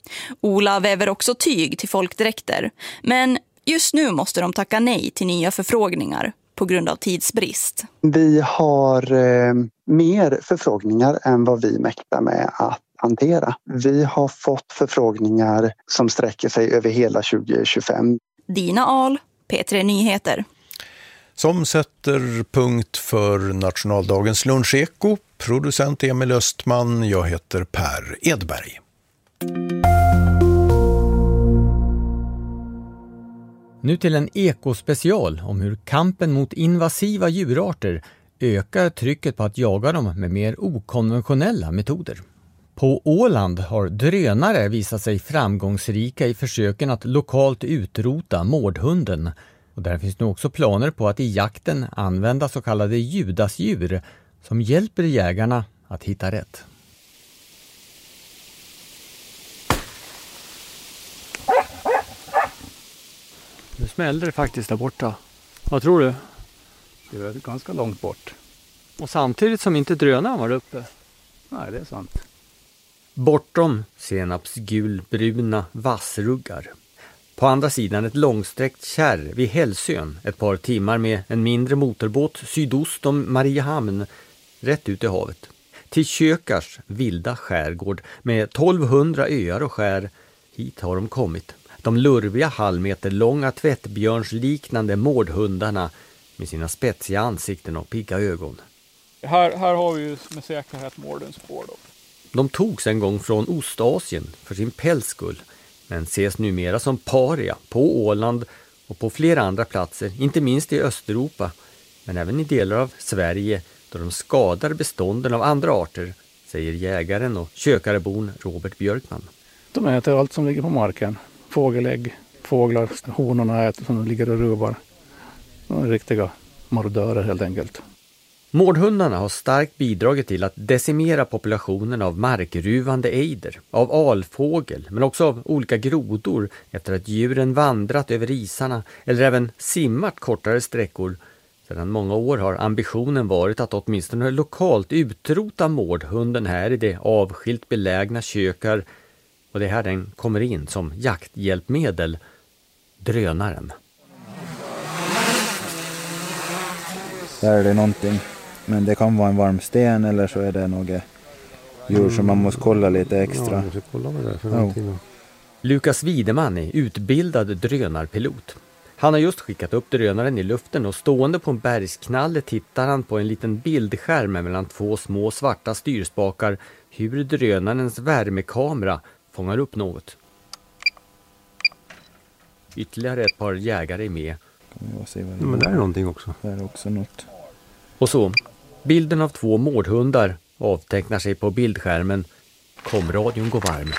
Ola väver också tyg till folkdräkter, men just nu måste de tacka nej till nya förfrågningar på grund av tidsbrist. Vi har eh, mer förfrågningar än vad vi mäktar med att hantera. Vi har fått förfrågningar som sträcker sig över hela tjugo tjugofem. Dina Ahl, P tre Nyheter. Som sätter punkt för nationaldagens luncheko. Producent Emil Östman, jag heter Per Edberg. Nu till en ekospecial om hur kampen mot invasiva djurarter ökar trycket på att jaga dem med mer okonventionella metoder. På Åland har drönare visat sig framgångsrika i försöken att lokalt utrota mårdhunden. Och där finns nu också planer på att i jakten använda så kallade judasdjur som hjälper jägarna att hitta rätt. Nu smällde det faktiskt där borta. Vad tror du? Det är ganska långt bort. Och samtidigt som inte drönaren var uppe. Nej, det är sant. Bortom senapsgulbruna vassruggar. På andra sidan ett långsträckt kärr vid Hälsön, ett par timmar med en mindre motorbåt sydost om Mariehamn, rätt ut i havet. Till Kökars vilda skärgård med tolvhundra öar och skär, hit har de kommit. De lurviga halvmeter långa tvättbjörnsliknande mårdhundarna med sina spetsiga ansikten och pigga ögon. Här, här har vi ju med säkerhet mårdens spår då. De togs en gång från Ostasien för sin pälsskull, men ses numera som paria på Åland och på flera andra platser, inte minst i Östeuropa, men även i delar av Sverige då de skadar bestånden av andra arter, säger jägaren och kökarebon Robert Björkman. De äter allt som ligger på marken. Fågelägg, fåglar, honorna äter som de ligger och ruvar. De är riktiga marodörer helt enkelt. Mårdhundarna har starkt bidragit till att decimera populationen av markruvande ejder, av alfågel men också av olika grodor efter att djuren vandrat över isarna eller även simmat kortare sträckor. Sedan många år har ambitionen varit att åtminstone lokalt utrota mårdhunden här i det avskilt belägna Kökar, och det är här den kommer in som jakthjälpmedel, drönaren. Där är det någonting. Men det kan vara en varm sten eller så är det något djur som man måste kolla lite extra. Ja, måste kolla vad det är för någonting. Ja. Lukas Wideman är utbildad drönarpilot. Han har just skickat upp drönaren i luften och stående på en bergsknalle tittar han på en liten bildskärm mellan två små svarta styrspakar hur drönarens värmekamera fångar upp något. Ytterligare ett par jägare är med. Kan vi se vad det ja, men där är någonting också. Där är också något. Och så, bilden av två mårdhundar avtecknar sig på bildskärmen. Komradion går varm.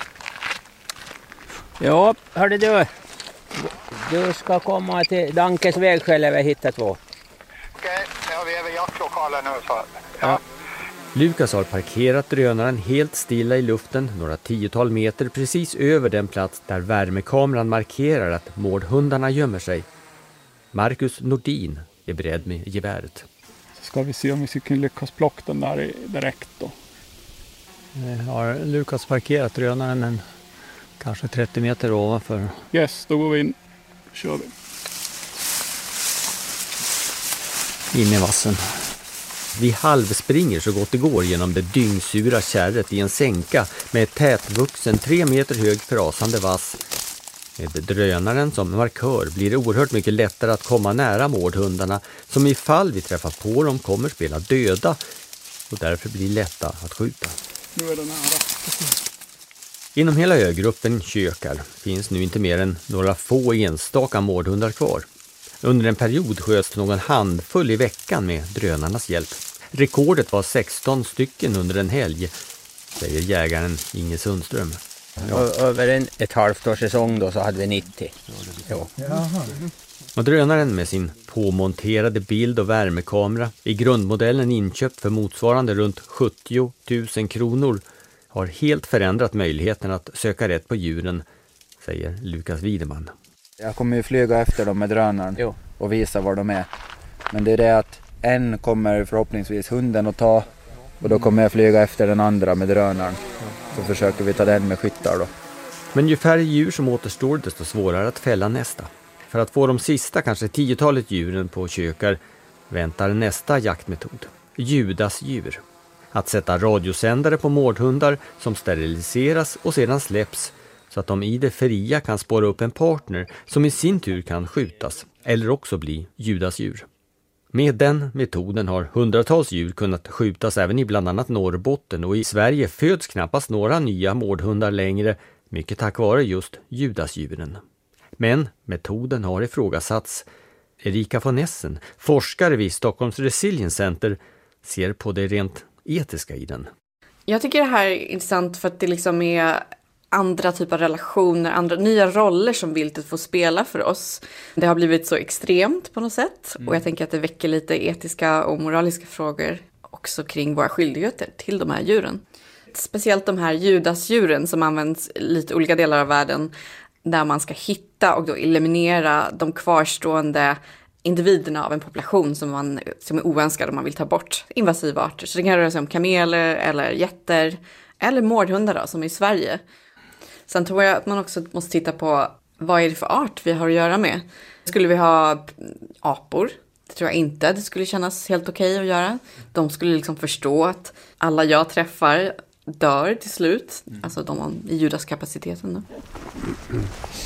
Ja, hörde du. Du ska komma till Dankes väg själv och hitta två. Okej, ja, vi är vid jaktlokalen nu. Så. Ja. Ja. Lukas har parkerat drönaren helt stilla i luften några tiotal meter precis över den plats där värmekameran markerar att mårdhundarna gömmer sig. Marcus Nordin är beredd med geväret. Ska vi se om vi ska lyckas plocka den där direkt då. Har Lukas parkerat drönaren en, kanske trettio meter ovanför? Yes, då går vi in. Kör vi. In i vassen. Vi halvspringer så gott det går genom det dyngsura kärret i en sänka med ett tätvuxen tre meter hög frasande vass. Med drönaren som markör blir det oerhört mycket lättare att komma nära mårdhundarna som ifall vi träffar på dem kommer spela döda och därför blir lätta att skjuta. Nu är det nära. Inom hela ögruppen Kökar finns nu inte mer än några få enstaka mårdhundar kvar. Under en period sköts någon handfull i veckan med drönarnas hjälp. Rekordet var sexton stycken under en helg, säger jägaren Inge Sundström. Ja. Över en, ett halvt års säsong då så hade vi nittio. Ja. Och drönaren med sin påmonterade bild- och värmekamera i grundmodellen inköpt för motsvarande runt sjuttio tusen kronor har helt förändrat möjligheten att söka rätt på djuren, säger Lukas Wideman. Jag kommer ju flyga efter dem med drönaren jo. och visa var de är. Men det är det att en kommer förhoppningsvis hunden att ta och då kommer jag flyga efter den andra med drönaren. Så försöker vi ta den med skyttar då. Men ju färre djur som återstår desto svårare att fälla nästa. För att få de sista kanske tiotalet djuren på Kökar väntar nästa jaktmetod. Judasdjur. Att sätta radiosändare på mårdhundar som steriliseras och sedan släpps så att de i det fria kan spåra upp en partner som i sin tur kan skjutas eller också bli Judasdjur. Med den metoden har hundratals djur kunnat skjutas även i bland annat Norrbotten, och i Sverige föds knappast några nya mårdhundar längre, mycket tack vare just Judasdjuren. Men metoden har ifrågasatts. Erika von Essen, forskare vid Stockholms Resilience Center, ser på det rent etiska i den. Jag tycker det här är intressant för att det liksom är andra typer av relationer, andra nya roller som viltet får spela för oss. Det har blivit så extremt på något sätt, mm. och jag tänker att det väcker lite etiska och moraliska frågor också kring våra skyldigheter till de här djuren. Speciellt de här Judasdjuren som används i lite olika delar av världen, där man ska hitta och då eliminera de kvarstående individerna av en population som, man, som är oönskad om man vill ta bort invasiva arter. Så det kan röra sig om kameler eller getter eller mårdhundar då, som i Sverige. Sen tror jag att man också måste titta på vad är det för art vi har att göra med. Skulle vi ha apor? Det tror jag inte. Det skulle kännas helt okej att göra. De skulle liksom förstå att alla jag träffar dör till slut. Mm. Alltså de i Judaskapaciteten då. Mm.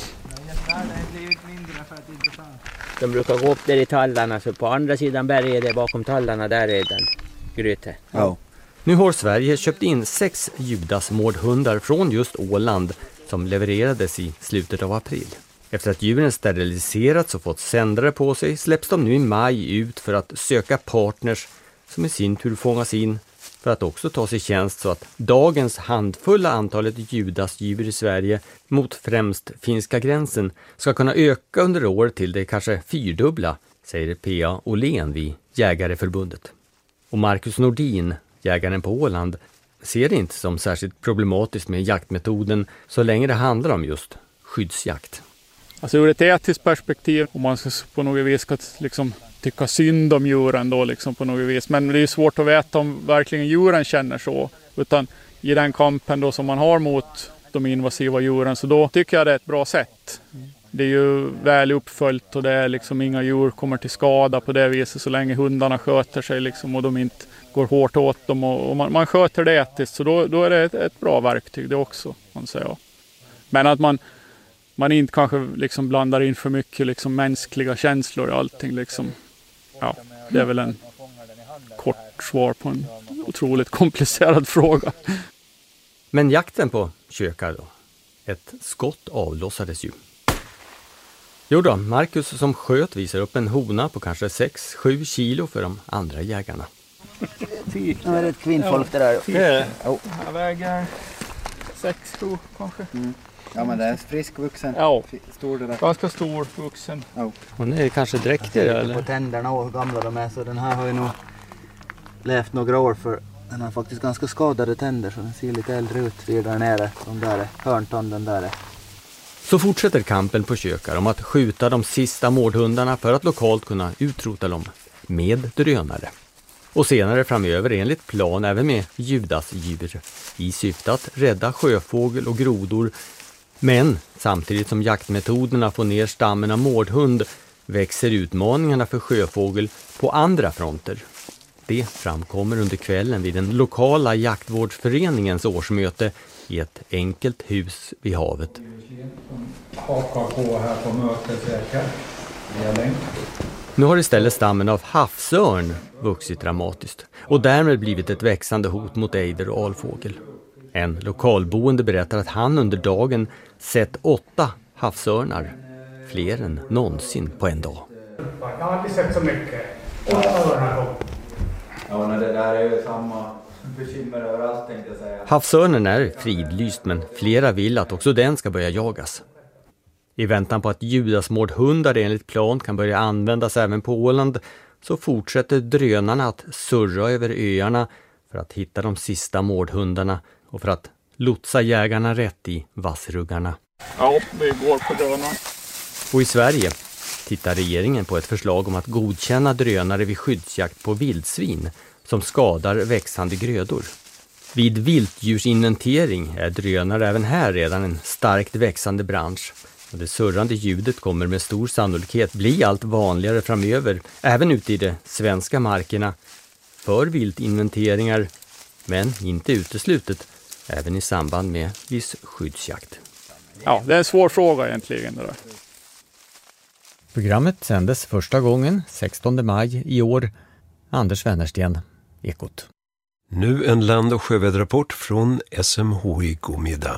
De brukar gå upp där i tallarna, så på andra sidan berget där bakom tallarna, där är den gryte. Ja. Nu har Sverige köpt in sex Judasmårdhundar från just Åland som levererades i slutet av april. Efter att djuren steriliserats och fått sändare på sig släpps de nu i maj ut för att söka partners som i sin tur fångas in för att också ta sig tjänst, så att dagens handfulla antalet Judasdjur i Sverige mot främst finska gränsen ska kunna öka under år till det kanske fyrdubbla, säger P A Åhlén vid Jägareförbundet. Och Marcus Nordin, jägaren på Åland, ser det inte som särskilt problematiskt med jaktmetoden så länge det handlar om just skyddsjakt. Alltså ur ett etiskt perspektiv, om man ska på något vis ska liksom tycka synd om djuren då liksom på något vis. Men det är svårt att veta om verkligen djuren känner så. Utan i den kampen då som man har mot de invasiva djuren, så då tycker jag det är ett bra sätt. Det är ju väl uppföljt och det är liksom inga djur kommer till skada på det viset så länge hundarna sköter sig liksom och de inte går hårt åt dem och, och man, man sköter det etiskt, så då, då är det ett, ett bra verktyg det också, man säger. Men att man man inte kanske liksom blandar in för mycket liksom mänskliga känslor och allting liksom. Ja, det är väl en kort svar på en otroligt komplicerad fråga. Men jakten på kökar då? Ett skott avlossades ju. Jo då, Marcus som sköt visar upp en hona på kanske sex sju kilo för de andra jägarna. Nu är det ett kvinnfolk det där. Det ja. väger sex sju kanske. Mm. Ja, men det är frisk vuxen. Ja, stor det där. Ganska stor vuxen. Ja. Hon är kanske dräktig eller? På tänderna och hur gamla de är, så den här har ju nog levt några år, för den har faktiskt ganska skadade tänder så den ser lite äldre ut vid där nere. De där hörntanden där. Så fortsätter kampen på kökar om att skjuta de sista mårdhundarna för att lokalt kunna utrota dem med drönare. Och senare framöver enligt plan även med Judasdjur i syfte att rädda sjöfågel och grodor. Men samtidigt som jaktmetoderna får ner stammen av mårdhund växer utmaningarna för sjöfågel på andra fronter. Det framkommer under kvällen vid den lokala jaktvårdsföreningens årsmöte i ett enkelt hus vid havet. Hakar på här på mötet. Nu har istället stammen av havsörn vuxit dramatiskt och därmed blivit ett växande hot mot ejder och alfågel. En lokalboende berättar att han under dagen sett åtta havsörnar, fler än någonsin på en dag. Jag har aldrig sett så mycket. Åtta örnar. Ja, det där är ju samma bekymmer överallt tänkte jag säga. Havsörnen är fridlyst, men flera vill att också den ska börja jagas. I väntan på att Judasmårdhundar enligt plan kan börja användas även på Åland så fortsätter drönarna att surra över öarna för att hitta de sista mårdhundarna och för att lotsa jägarna rätt i vassruggarna. Ja, vi går på drönare. Och i Sverige tittar regeringen på ett förslag om att godkänna drönare vid skyddsjakt på vildsvin som skadar växande grödor. Vid viltdjursinventering är drönare även här redan en starkt växande bransch. Och det surrande ljudet kommer med stor sannolikhet bli allt vanligare framöver, även ute i de svenska markerna, för viltinventeringar, men inte uteslutet, även i samband med viss skyddsjakt. Ja, det är en svår fråga egentligen. Det där. Programmet sändes första gången sextonde maj i år. Anders Wennersten, Ekot. Nu en land- och sjöväderrapport från S M H I. God middag.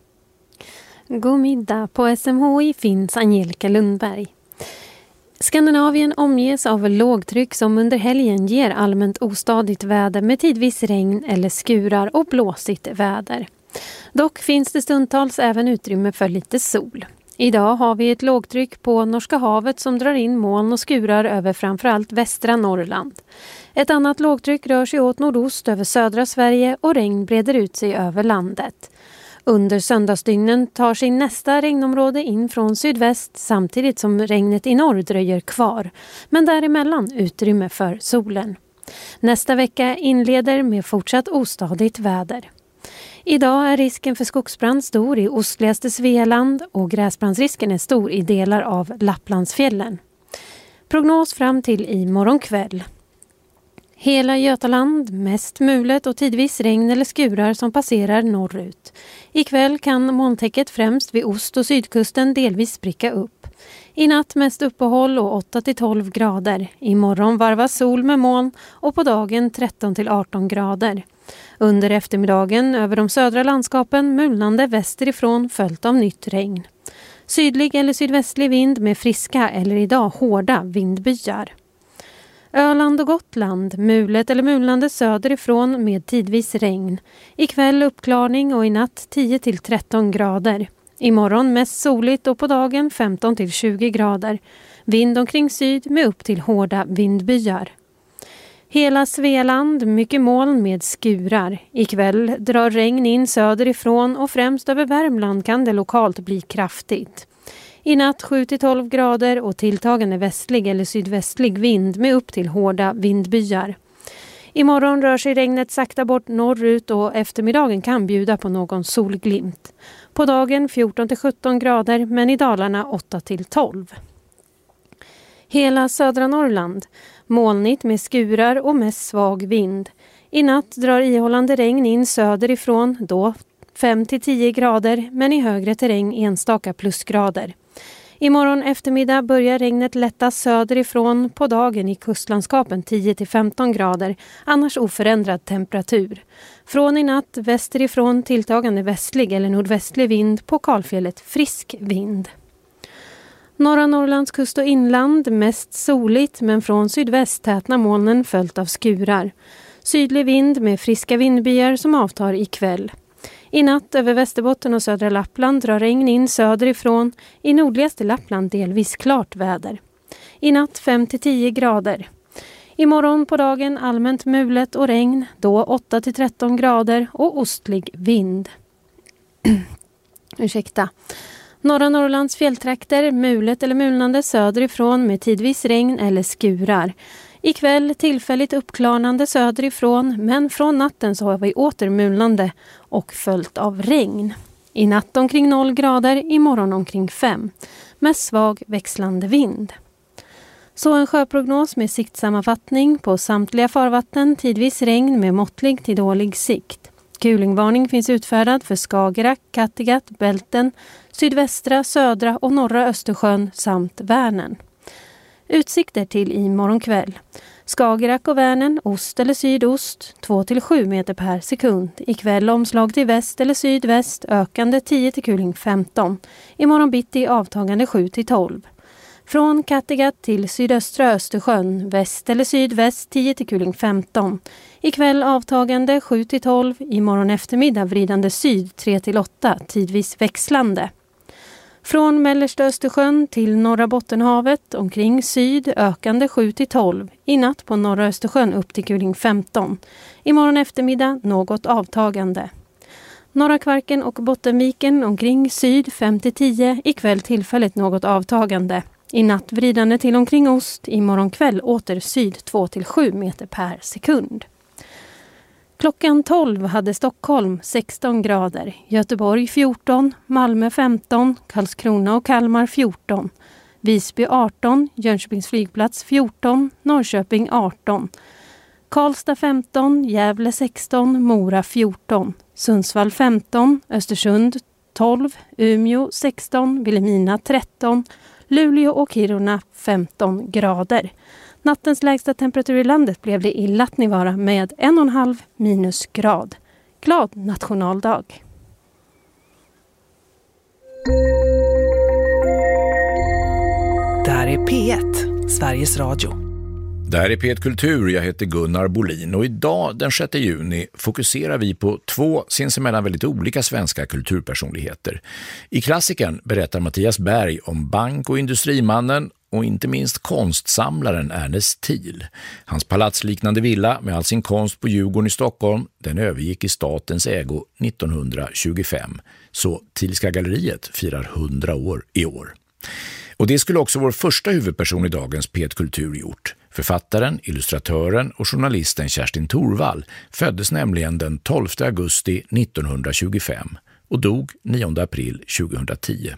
God middag. På S M H I finns Angelica Lundberg. Skandinavien omges av lågtryck som under helgen ger allmänt ostadigt väder med tidvis regn eller skurar och blåsigt väder. Dock finns det stundtals även utrymme för lite sol. Idag har vi ett lågtryck på Norska havet som drar in moln och skurar över framförallt västra Norrland. Ett annat lågtryck rör sig åt nordost över södra Sverige och regn breder ut sig över landet. Under söndagsdygnen tar sig nästa regnområde in från sydväst samtidigt som regnet i norr dröjer kvar, men däremellan utrymme för solen. Nästa vecka inleder med fortsatt ostadigt väder. Idag är risken för skogsbrand stor i ostligaste Svealand och gräsbrandsrisken är stor i delar av Lapplandsfjällen. Prognos fram till i morgon kväll. Hela Götaland, mest mulet och tidvis regn eller skurar som passerar norrut. Ikväll kan molntäcket främst vid ost- och sydkusten delvis spricka upp. I natt mest uppehåll och åtta till tolv grader. Imorgon varvas sol med moln och på dagen tretton till arton grader. Under eftermiddagen över de södra landskapen mulnande västerifrån följt av nytt regn. Sydlig eller sydvästlig vind med friska eller idag hårda vindbyar. Öland och Gotland, mulet eller mulnande söderifrån med tidvis regn. Ikväll uppklarning och i natt tio till tretton grader. Imorgon mest soligt och på dagen femton till tjugo grader. Vind omkring syd med upp till hårda vindbyar. Hela Svealand, mycket moln med skurar. Ikväll drar regn in söderifrån och främst över Värmland kan det lokalt bli kraftigt. I natt sju till tolv grader och tilltagande västlig eller sydvästlig vind med upp till hårda vindbyar. Imorgon rör sig regnet sakta bort norrut och eftermiddagen kan bjuda på någon solglimt. På dagen fjorton till sjutton grader men i Dalarna åtta till tolv. Hela södra Norrland, molnigt med skurar och mest svag vind. I natt drar ihållande regn in söderifrån, då fem till tio grader men i högre terräng enstaka plusgrader. Imorgon eftermiddag börjar regnet lätta söderifrån, på dagen i kustlandskapen tio till femton grader, annars oförändrad temperatur. Från i natt västerifrån tilltagande västlig eller nordvästlig vind, på kalfjället frisk vind. Norra Norrlands kust och inland mest soligt men från sydväst tätna molnen följt av skurar. Sydlig vind med friska vindbyar som avtar ikväll. I natt över Västerbotten och södra Lappland drar regn in söderifrån, i nordligaste Lappland delvis klart väder. I natt fem till tio grader. Imorgon på dagen allmänt mulet och regn, då åtta till tretton grader och ostlig vind. Ursäkta. Norra Norrlands fjälltrakter, mulet eller mulnande söderifrån med tidvis regn eller skurar. Ikväll tillfälligt uppklarnande söderifrån, men från natten så har vi åter mulnande och följt av regn. I natt omkring noll grader, imorgon omkring fem, med svag växlande vind. Så en sjöprognos med siktsammanfattning på samtliga farvatten, tidvis regn med måttlig till dålig sikt. Kulingvarning finns utfärdad för Skagerrak, Kattegatt, Bälten, sydvästra, södra och norra Östersjön samt Vänern. Utsikter till imorgon kväll. Skagerrak och Vänern, ost eller sydost, två till sju meter per sekund. Ikväll omslag till väst eller sydväst, ökande tio till kuling femton. Imorgon bitti avtagande sju till tolv. Från Kattegatt till sydöstra Östersjön, väst eller sydväst tio till kuling femton. Ikväll avtagande sju till tolv, imorgon eftermiddag vridande syd tre till åtta, tidvis växlande. Från mellersta Östersjön till norra Bottenhavet, omkring syd, ökande sju till tolv. I natt på norra Östersjön upp till kuling femton. Imorgon eftermiddag något avtagande. Norra Kvarken och Bottenviken omkring syd fem till tio, ikväll tillfälligt något avtagande. I natt vridande till omkring ost, imorgon kväll åter syd två till sju meter per sekund. Klockan tolv hade Stockholm sexton grader, Göteborg fjorton, Malmö femton, Karlskrona och Kalmar fjorton, Visby arton, Jönköpings flygplats fjorton, Norrköping arton, Karlstad femton, Gävle sexton, Mora fjorton, Sundsvall femton, Östersund tolv, Umeå sexton, Vilhelmina tretton, Luleå och Kiruna femton grader. Nattens lägsta temperatur i landet blev det i Lattnivaara med en och en halv minusgrad. Glad nationaldag! Det här är P ett, Sveriges Radio. Det här är P ett Kultur, jag heter Gunnar Bolin och idag den sjätte juni fokuserar vi på två sinsemellan väldigt olika svenska kulturpersonligheter. I klassikern berättar Mattias Berg om bank- och industrimannen och inte minst konstsamlaren Ernest Thiel. Hans palatsliknande villa med all sin konst på Djurgården i Stockholm, den övergick i statens ägo nittonhundratjugofem. Så Thielska galleriet firar hundra år i år. Och det skulle också vår första huvudperson i dagens P ett Kultur gjort. Författaren, illustratören och journalisten Kerstin Thorvall föddes nämligen den tolfte augusti nittonhundratjugofem och dog nionde april tjugohundratio.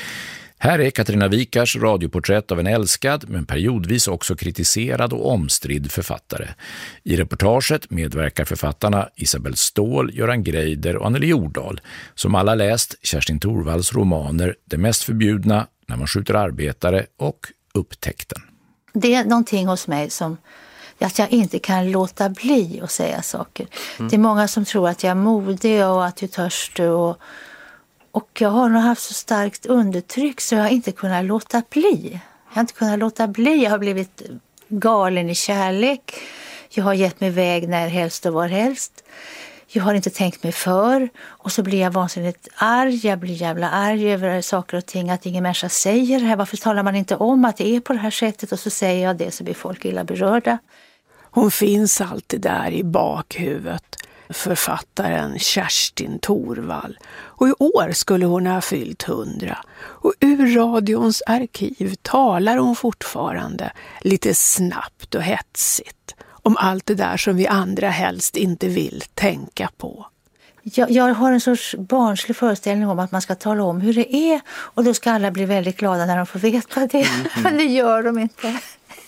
Här är Katarina Wikars radioporträtt av en älskad men periodvis också kritiserad och omstridd författare. I reportaget medverkar författarna Isabel Ståhl, Göran Greider och Anneli Jordahl som alla läst Kerstin Thorvalls romaner Det mest förbjudna, När man skjuter arbetare och Upptäckten. Det är någonting hos mig som att jag inte kan låta bli att säga saker. Mm. Det är många som tror att jag är modig och att jag törs och, och jag har nog haft så starkt undertryck så jag har inte kunnat låta bli. Jag har inte kunnat låta bli. Jag har blivit galen i kärlek. Jag har gett mig iväg när helst och var helst. Jag har inte tänkt mig för och så blir jag vansinnigt arg. Jag blir jävla arg över saker och ting att ingen människa säger det här. Varför talar man inte om att det är på det här sättet och så säger jag det så blir folk illa berörda. Hon finns alltid där i bakhuvudet, författaren Kerstin Thorvall. Och i år skulle hon ha fyllt hundra. Och ur radions arkiv talar hon fortfarande lite snabbt och hetsigt om allt det där som vi andra helst inte vill tänka på. Jag, jag har en sorts barnslig föreställning om att man ska tala om hur det är och då ska alla bli väldigt glada när de får veta det. Mm. Men det gör de inte.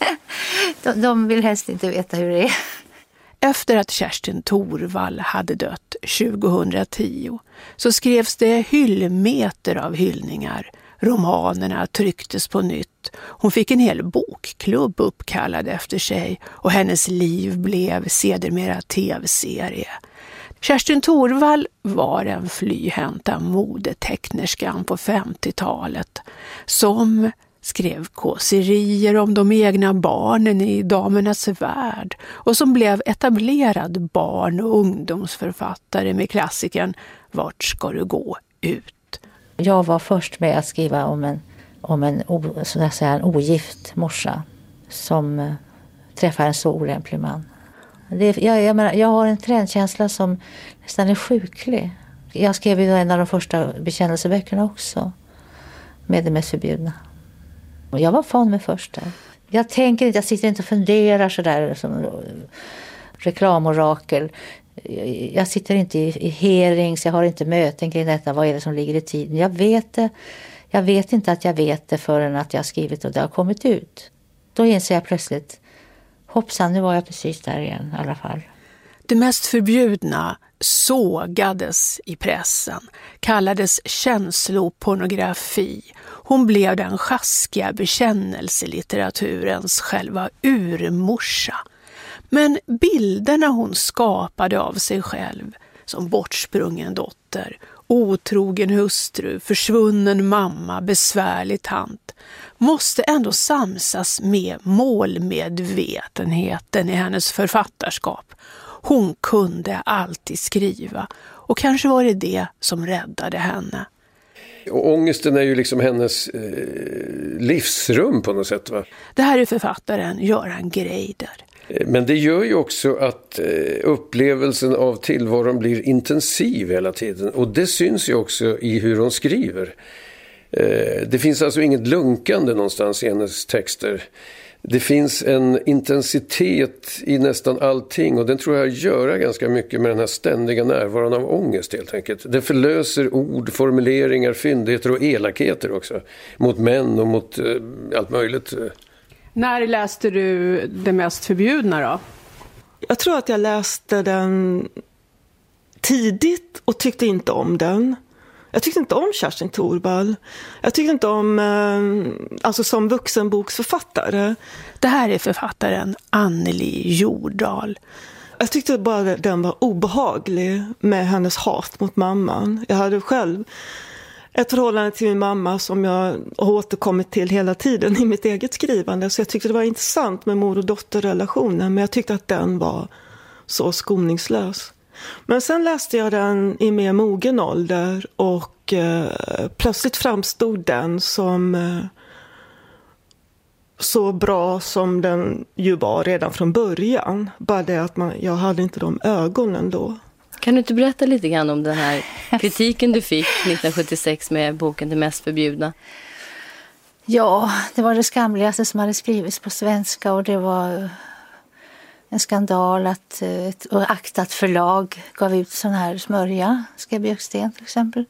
de, de vill helst inte veta hur det är. Efter att Kerstin Thorvall hade dött tjugohundratio så skrevs det hyllmeter av hyllningar. Romanerna trycktes på nytt. Hon fick en hel bokklubb uppkallad efter sig och hennes liv blev sedermera tv-serie. Kerstin Thorvall var en flyhänta modetecknerskan på femtiotalet som skrev kåserier om de egna barnen i Damernas värld och som blev etablerad barn- och ungdomsförfattare med klassikern Vart ska du gå ut? Jag var först med att skriva om en, om en, så att säga, en ogift morsa som uh, träffar en så olämplig man. Det, jag, jag, menar, jag har en trendkänsla som nästan är sjuklig. Jag skrev ju en av de första bekännelseböckerna också med Det mest förbjudna. Och jag var fan med först där. Jag tänker inte, jag sitter inte och funderar sådär som reklamorakel. Jag sitter inte i, i hearings, jag har inte möten kring detta, vad är det som ligger i tiden. Jag vet det, jag vet inte att jag vet det förrän att jag har skrivit och det har kommit ut. Då inser jag plötsligt, hoppsan, nu var jag precis där igen i alla fall. Det mest förbjudna sågades i pressen, kallades känslopornografi. Hon blev den sjaskiga bekännelselitteraturens själva urmorsa. Men bilderna hon skapade av sig själv som bortsprungen dotter, otrogen hustru, försvunnen mamma, besvärlig tant måste ändå samsas med målmedvetenheten i hennes författarskap. Hon kunde alltid skriva och kanske var det det som räddade henne. Och ångesten är ju liksom hennes eh, livsrum på något sätt, va? Det här är författaren Göran Greider. Men det gör ju också att upplevelsen av tillvaron blir intensiv hela tiden. Och det syns ju också i hur hon skriver. Det finns alltså inget lunkande någonstans i hennes texter. Det finns en intensitet i nästan allting. Och den tror jag gör ganska mycket med den här ständiga närvaron av ångest helt enkelt. Det förlöser ord, formuleringar, fyndigheter och elakheter också. Mot män och mot allt möjligt. När läste du Det mest förbjudna då? Jag tror att jag läste den tidigt och tyckte inte om den. Jag tyckte inte om Kerstin Thorvall. Jag tyckte inte om, eh, alltså som vuxenboksförfattare. Det här är författaren Anneli Jordahl. Jag tyckte bara den var obehaglig med hennes hat mot mamman. Jag hade själv ett förhållande till min mamma som jag har återkommit till hela tiden i mitt eget skrivande. Så jag tyckte det var intressant med mor- och dotterrelationen, men jag tyckte att den var så skoningslös. Men sen läste jag den i mer mogen ålder och eh, plötsligt framstod den som eh, så bra som den ju var redan från början. Bara det att man, jag hade inte de ögonen då. Kan du inte berätta lite grann om den här kritiken du fick nittonhundrasjuttiosex med boken Det mest förbjudna? Ja, det var det skamligaste som hade skrivits på svenska och det var en skandal att ett aktat förlag gav ut sån här smörja, skrev Björksten till exempel.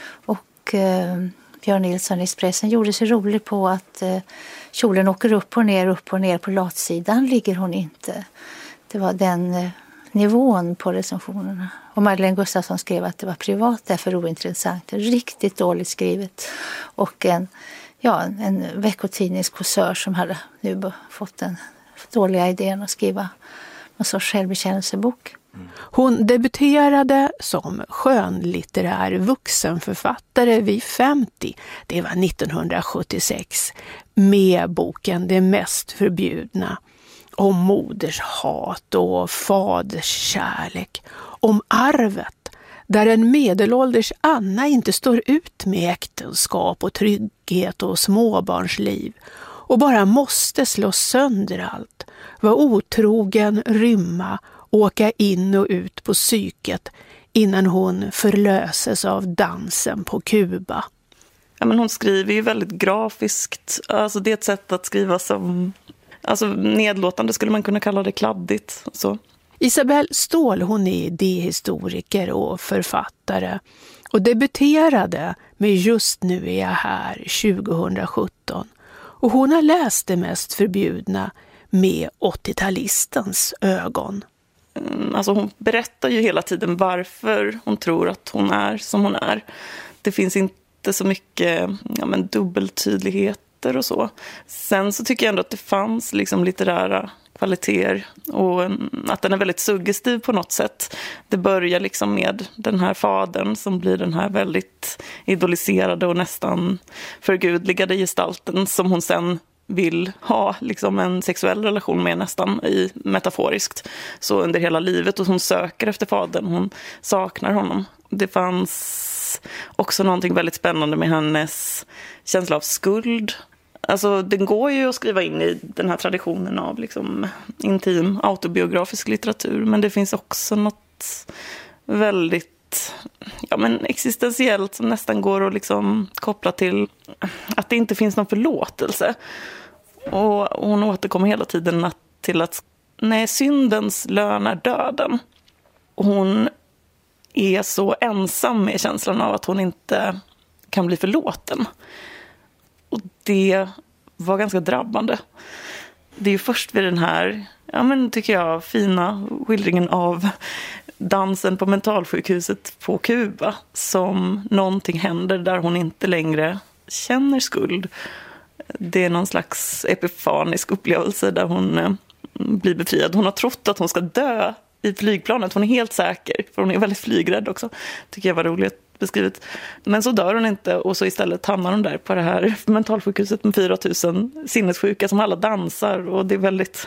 Och eh, Björn Nilsson i Expressen gjorde sig rolig på att eh, kjolen åker upp och ner, upp och ner, på latsidan ligger hon inte. Det var den eh, nivån på recensionerna. Och Madeleine Gustafsson skrev att det var privat, därför ointressant. Riktigt dåligt skrivet. Och en, ja, en veckotidningskåsör som hade nu fått den dåliga idén att skriva en sorts självbekännelsebok. Hon debuterade som skönlitterär vuxenförfattare vid femtio, det var nittonhundrasjuttiosex, med boken Det mest förbjudna. Om moders hat och faders kärlek. Om arvet, där en medelålders Anna inte står ut med äktenskap och trygghet och småbarnsliv och bara måste slå sönder allt. Var otrogen, rymma, åka in och ut på psyket innan hon förlöses av dansen på Kuba. Ja, men hon skriver ju väldigt grafiskt. Alltså det är ett sätt att skriva som... Alltså nedlåtande skulle man kunna kalla det, kladdigt. Så. Isabelle Ståhl, hon är idéhistoriker och författare och debuterade med Just nu är jag här tjugohundrasjutton. Och hon har läst Det mest förbjudna med åttiotalistens ögon. Alltså hon berättar ju hela tiden varför hon tror att hon är som hon är. Det finns inte så mycket ja, men dubbeltydligheter och så. Sen så tycker jag ändå att det fanns liksom litterära kvaliteter och att den är väldigt suggestiv på något sätt. Det börjar liksom med den här fadern som blir den här väldigt idoliserade och nästan förgudligade gestalten som hon sen vill ha liksom en sexuell relation med, nästan i metaforiskt, så under hela livet, och hon söker efter fadern, hon saknar honom. Det fanns också någonting väldigt spännande med hennes känsla av skuld. Alltså den går ju att skriva in i den här traditionen av liksom intim autobiografisk litteratur, men det finns också något väldigt ja, men existentiellt som nästan går att liksom koppla till att det inte finns någon förlåtelse. Och hon återkommer hela tiden att, till att nej, syndens lön är döden. Hon är så ensam med känslan av att hon inte kan bli förlåten. Och det var ganska drabbande. Det är ju först vid den här, ja men tycker jag, fina skildringen av dansen på mentalsjukhuset på Kuba som någonting händer där hon inte längre känner skuld. Det är någon slags epifanisk upplevelse där hon blir befriad. Hon har trott att hon ska dö i flygplanet. Hon är helt säker, för hon är väldigt flygrädd också. Tycker jag var roligt beskrivet. Men så dör hon inte, och så istället hamnar hon där på det här mentalsjukhuset med fyra tusen sinnessjuka som alla dansar, och det är väldigt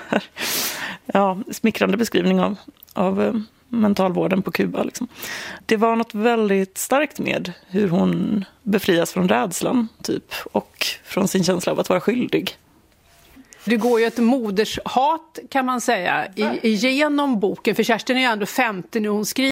ja, smickrande beskrivning av, av mentalvården på Kuba. Liksom. Det var något väldigt starkt med hur hon befrias från rädslan typ, och från sin känsla av att vara skyldig. Det går ju ett modershat kan man säga i, igenom boken, för Kerstin är ju ändå femtio när hon skriver.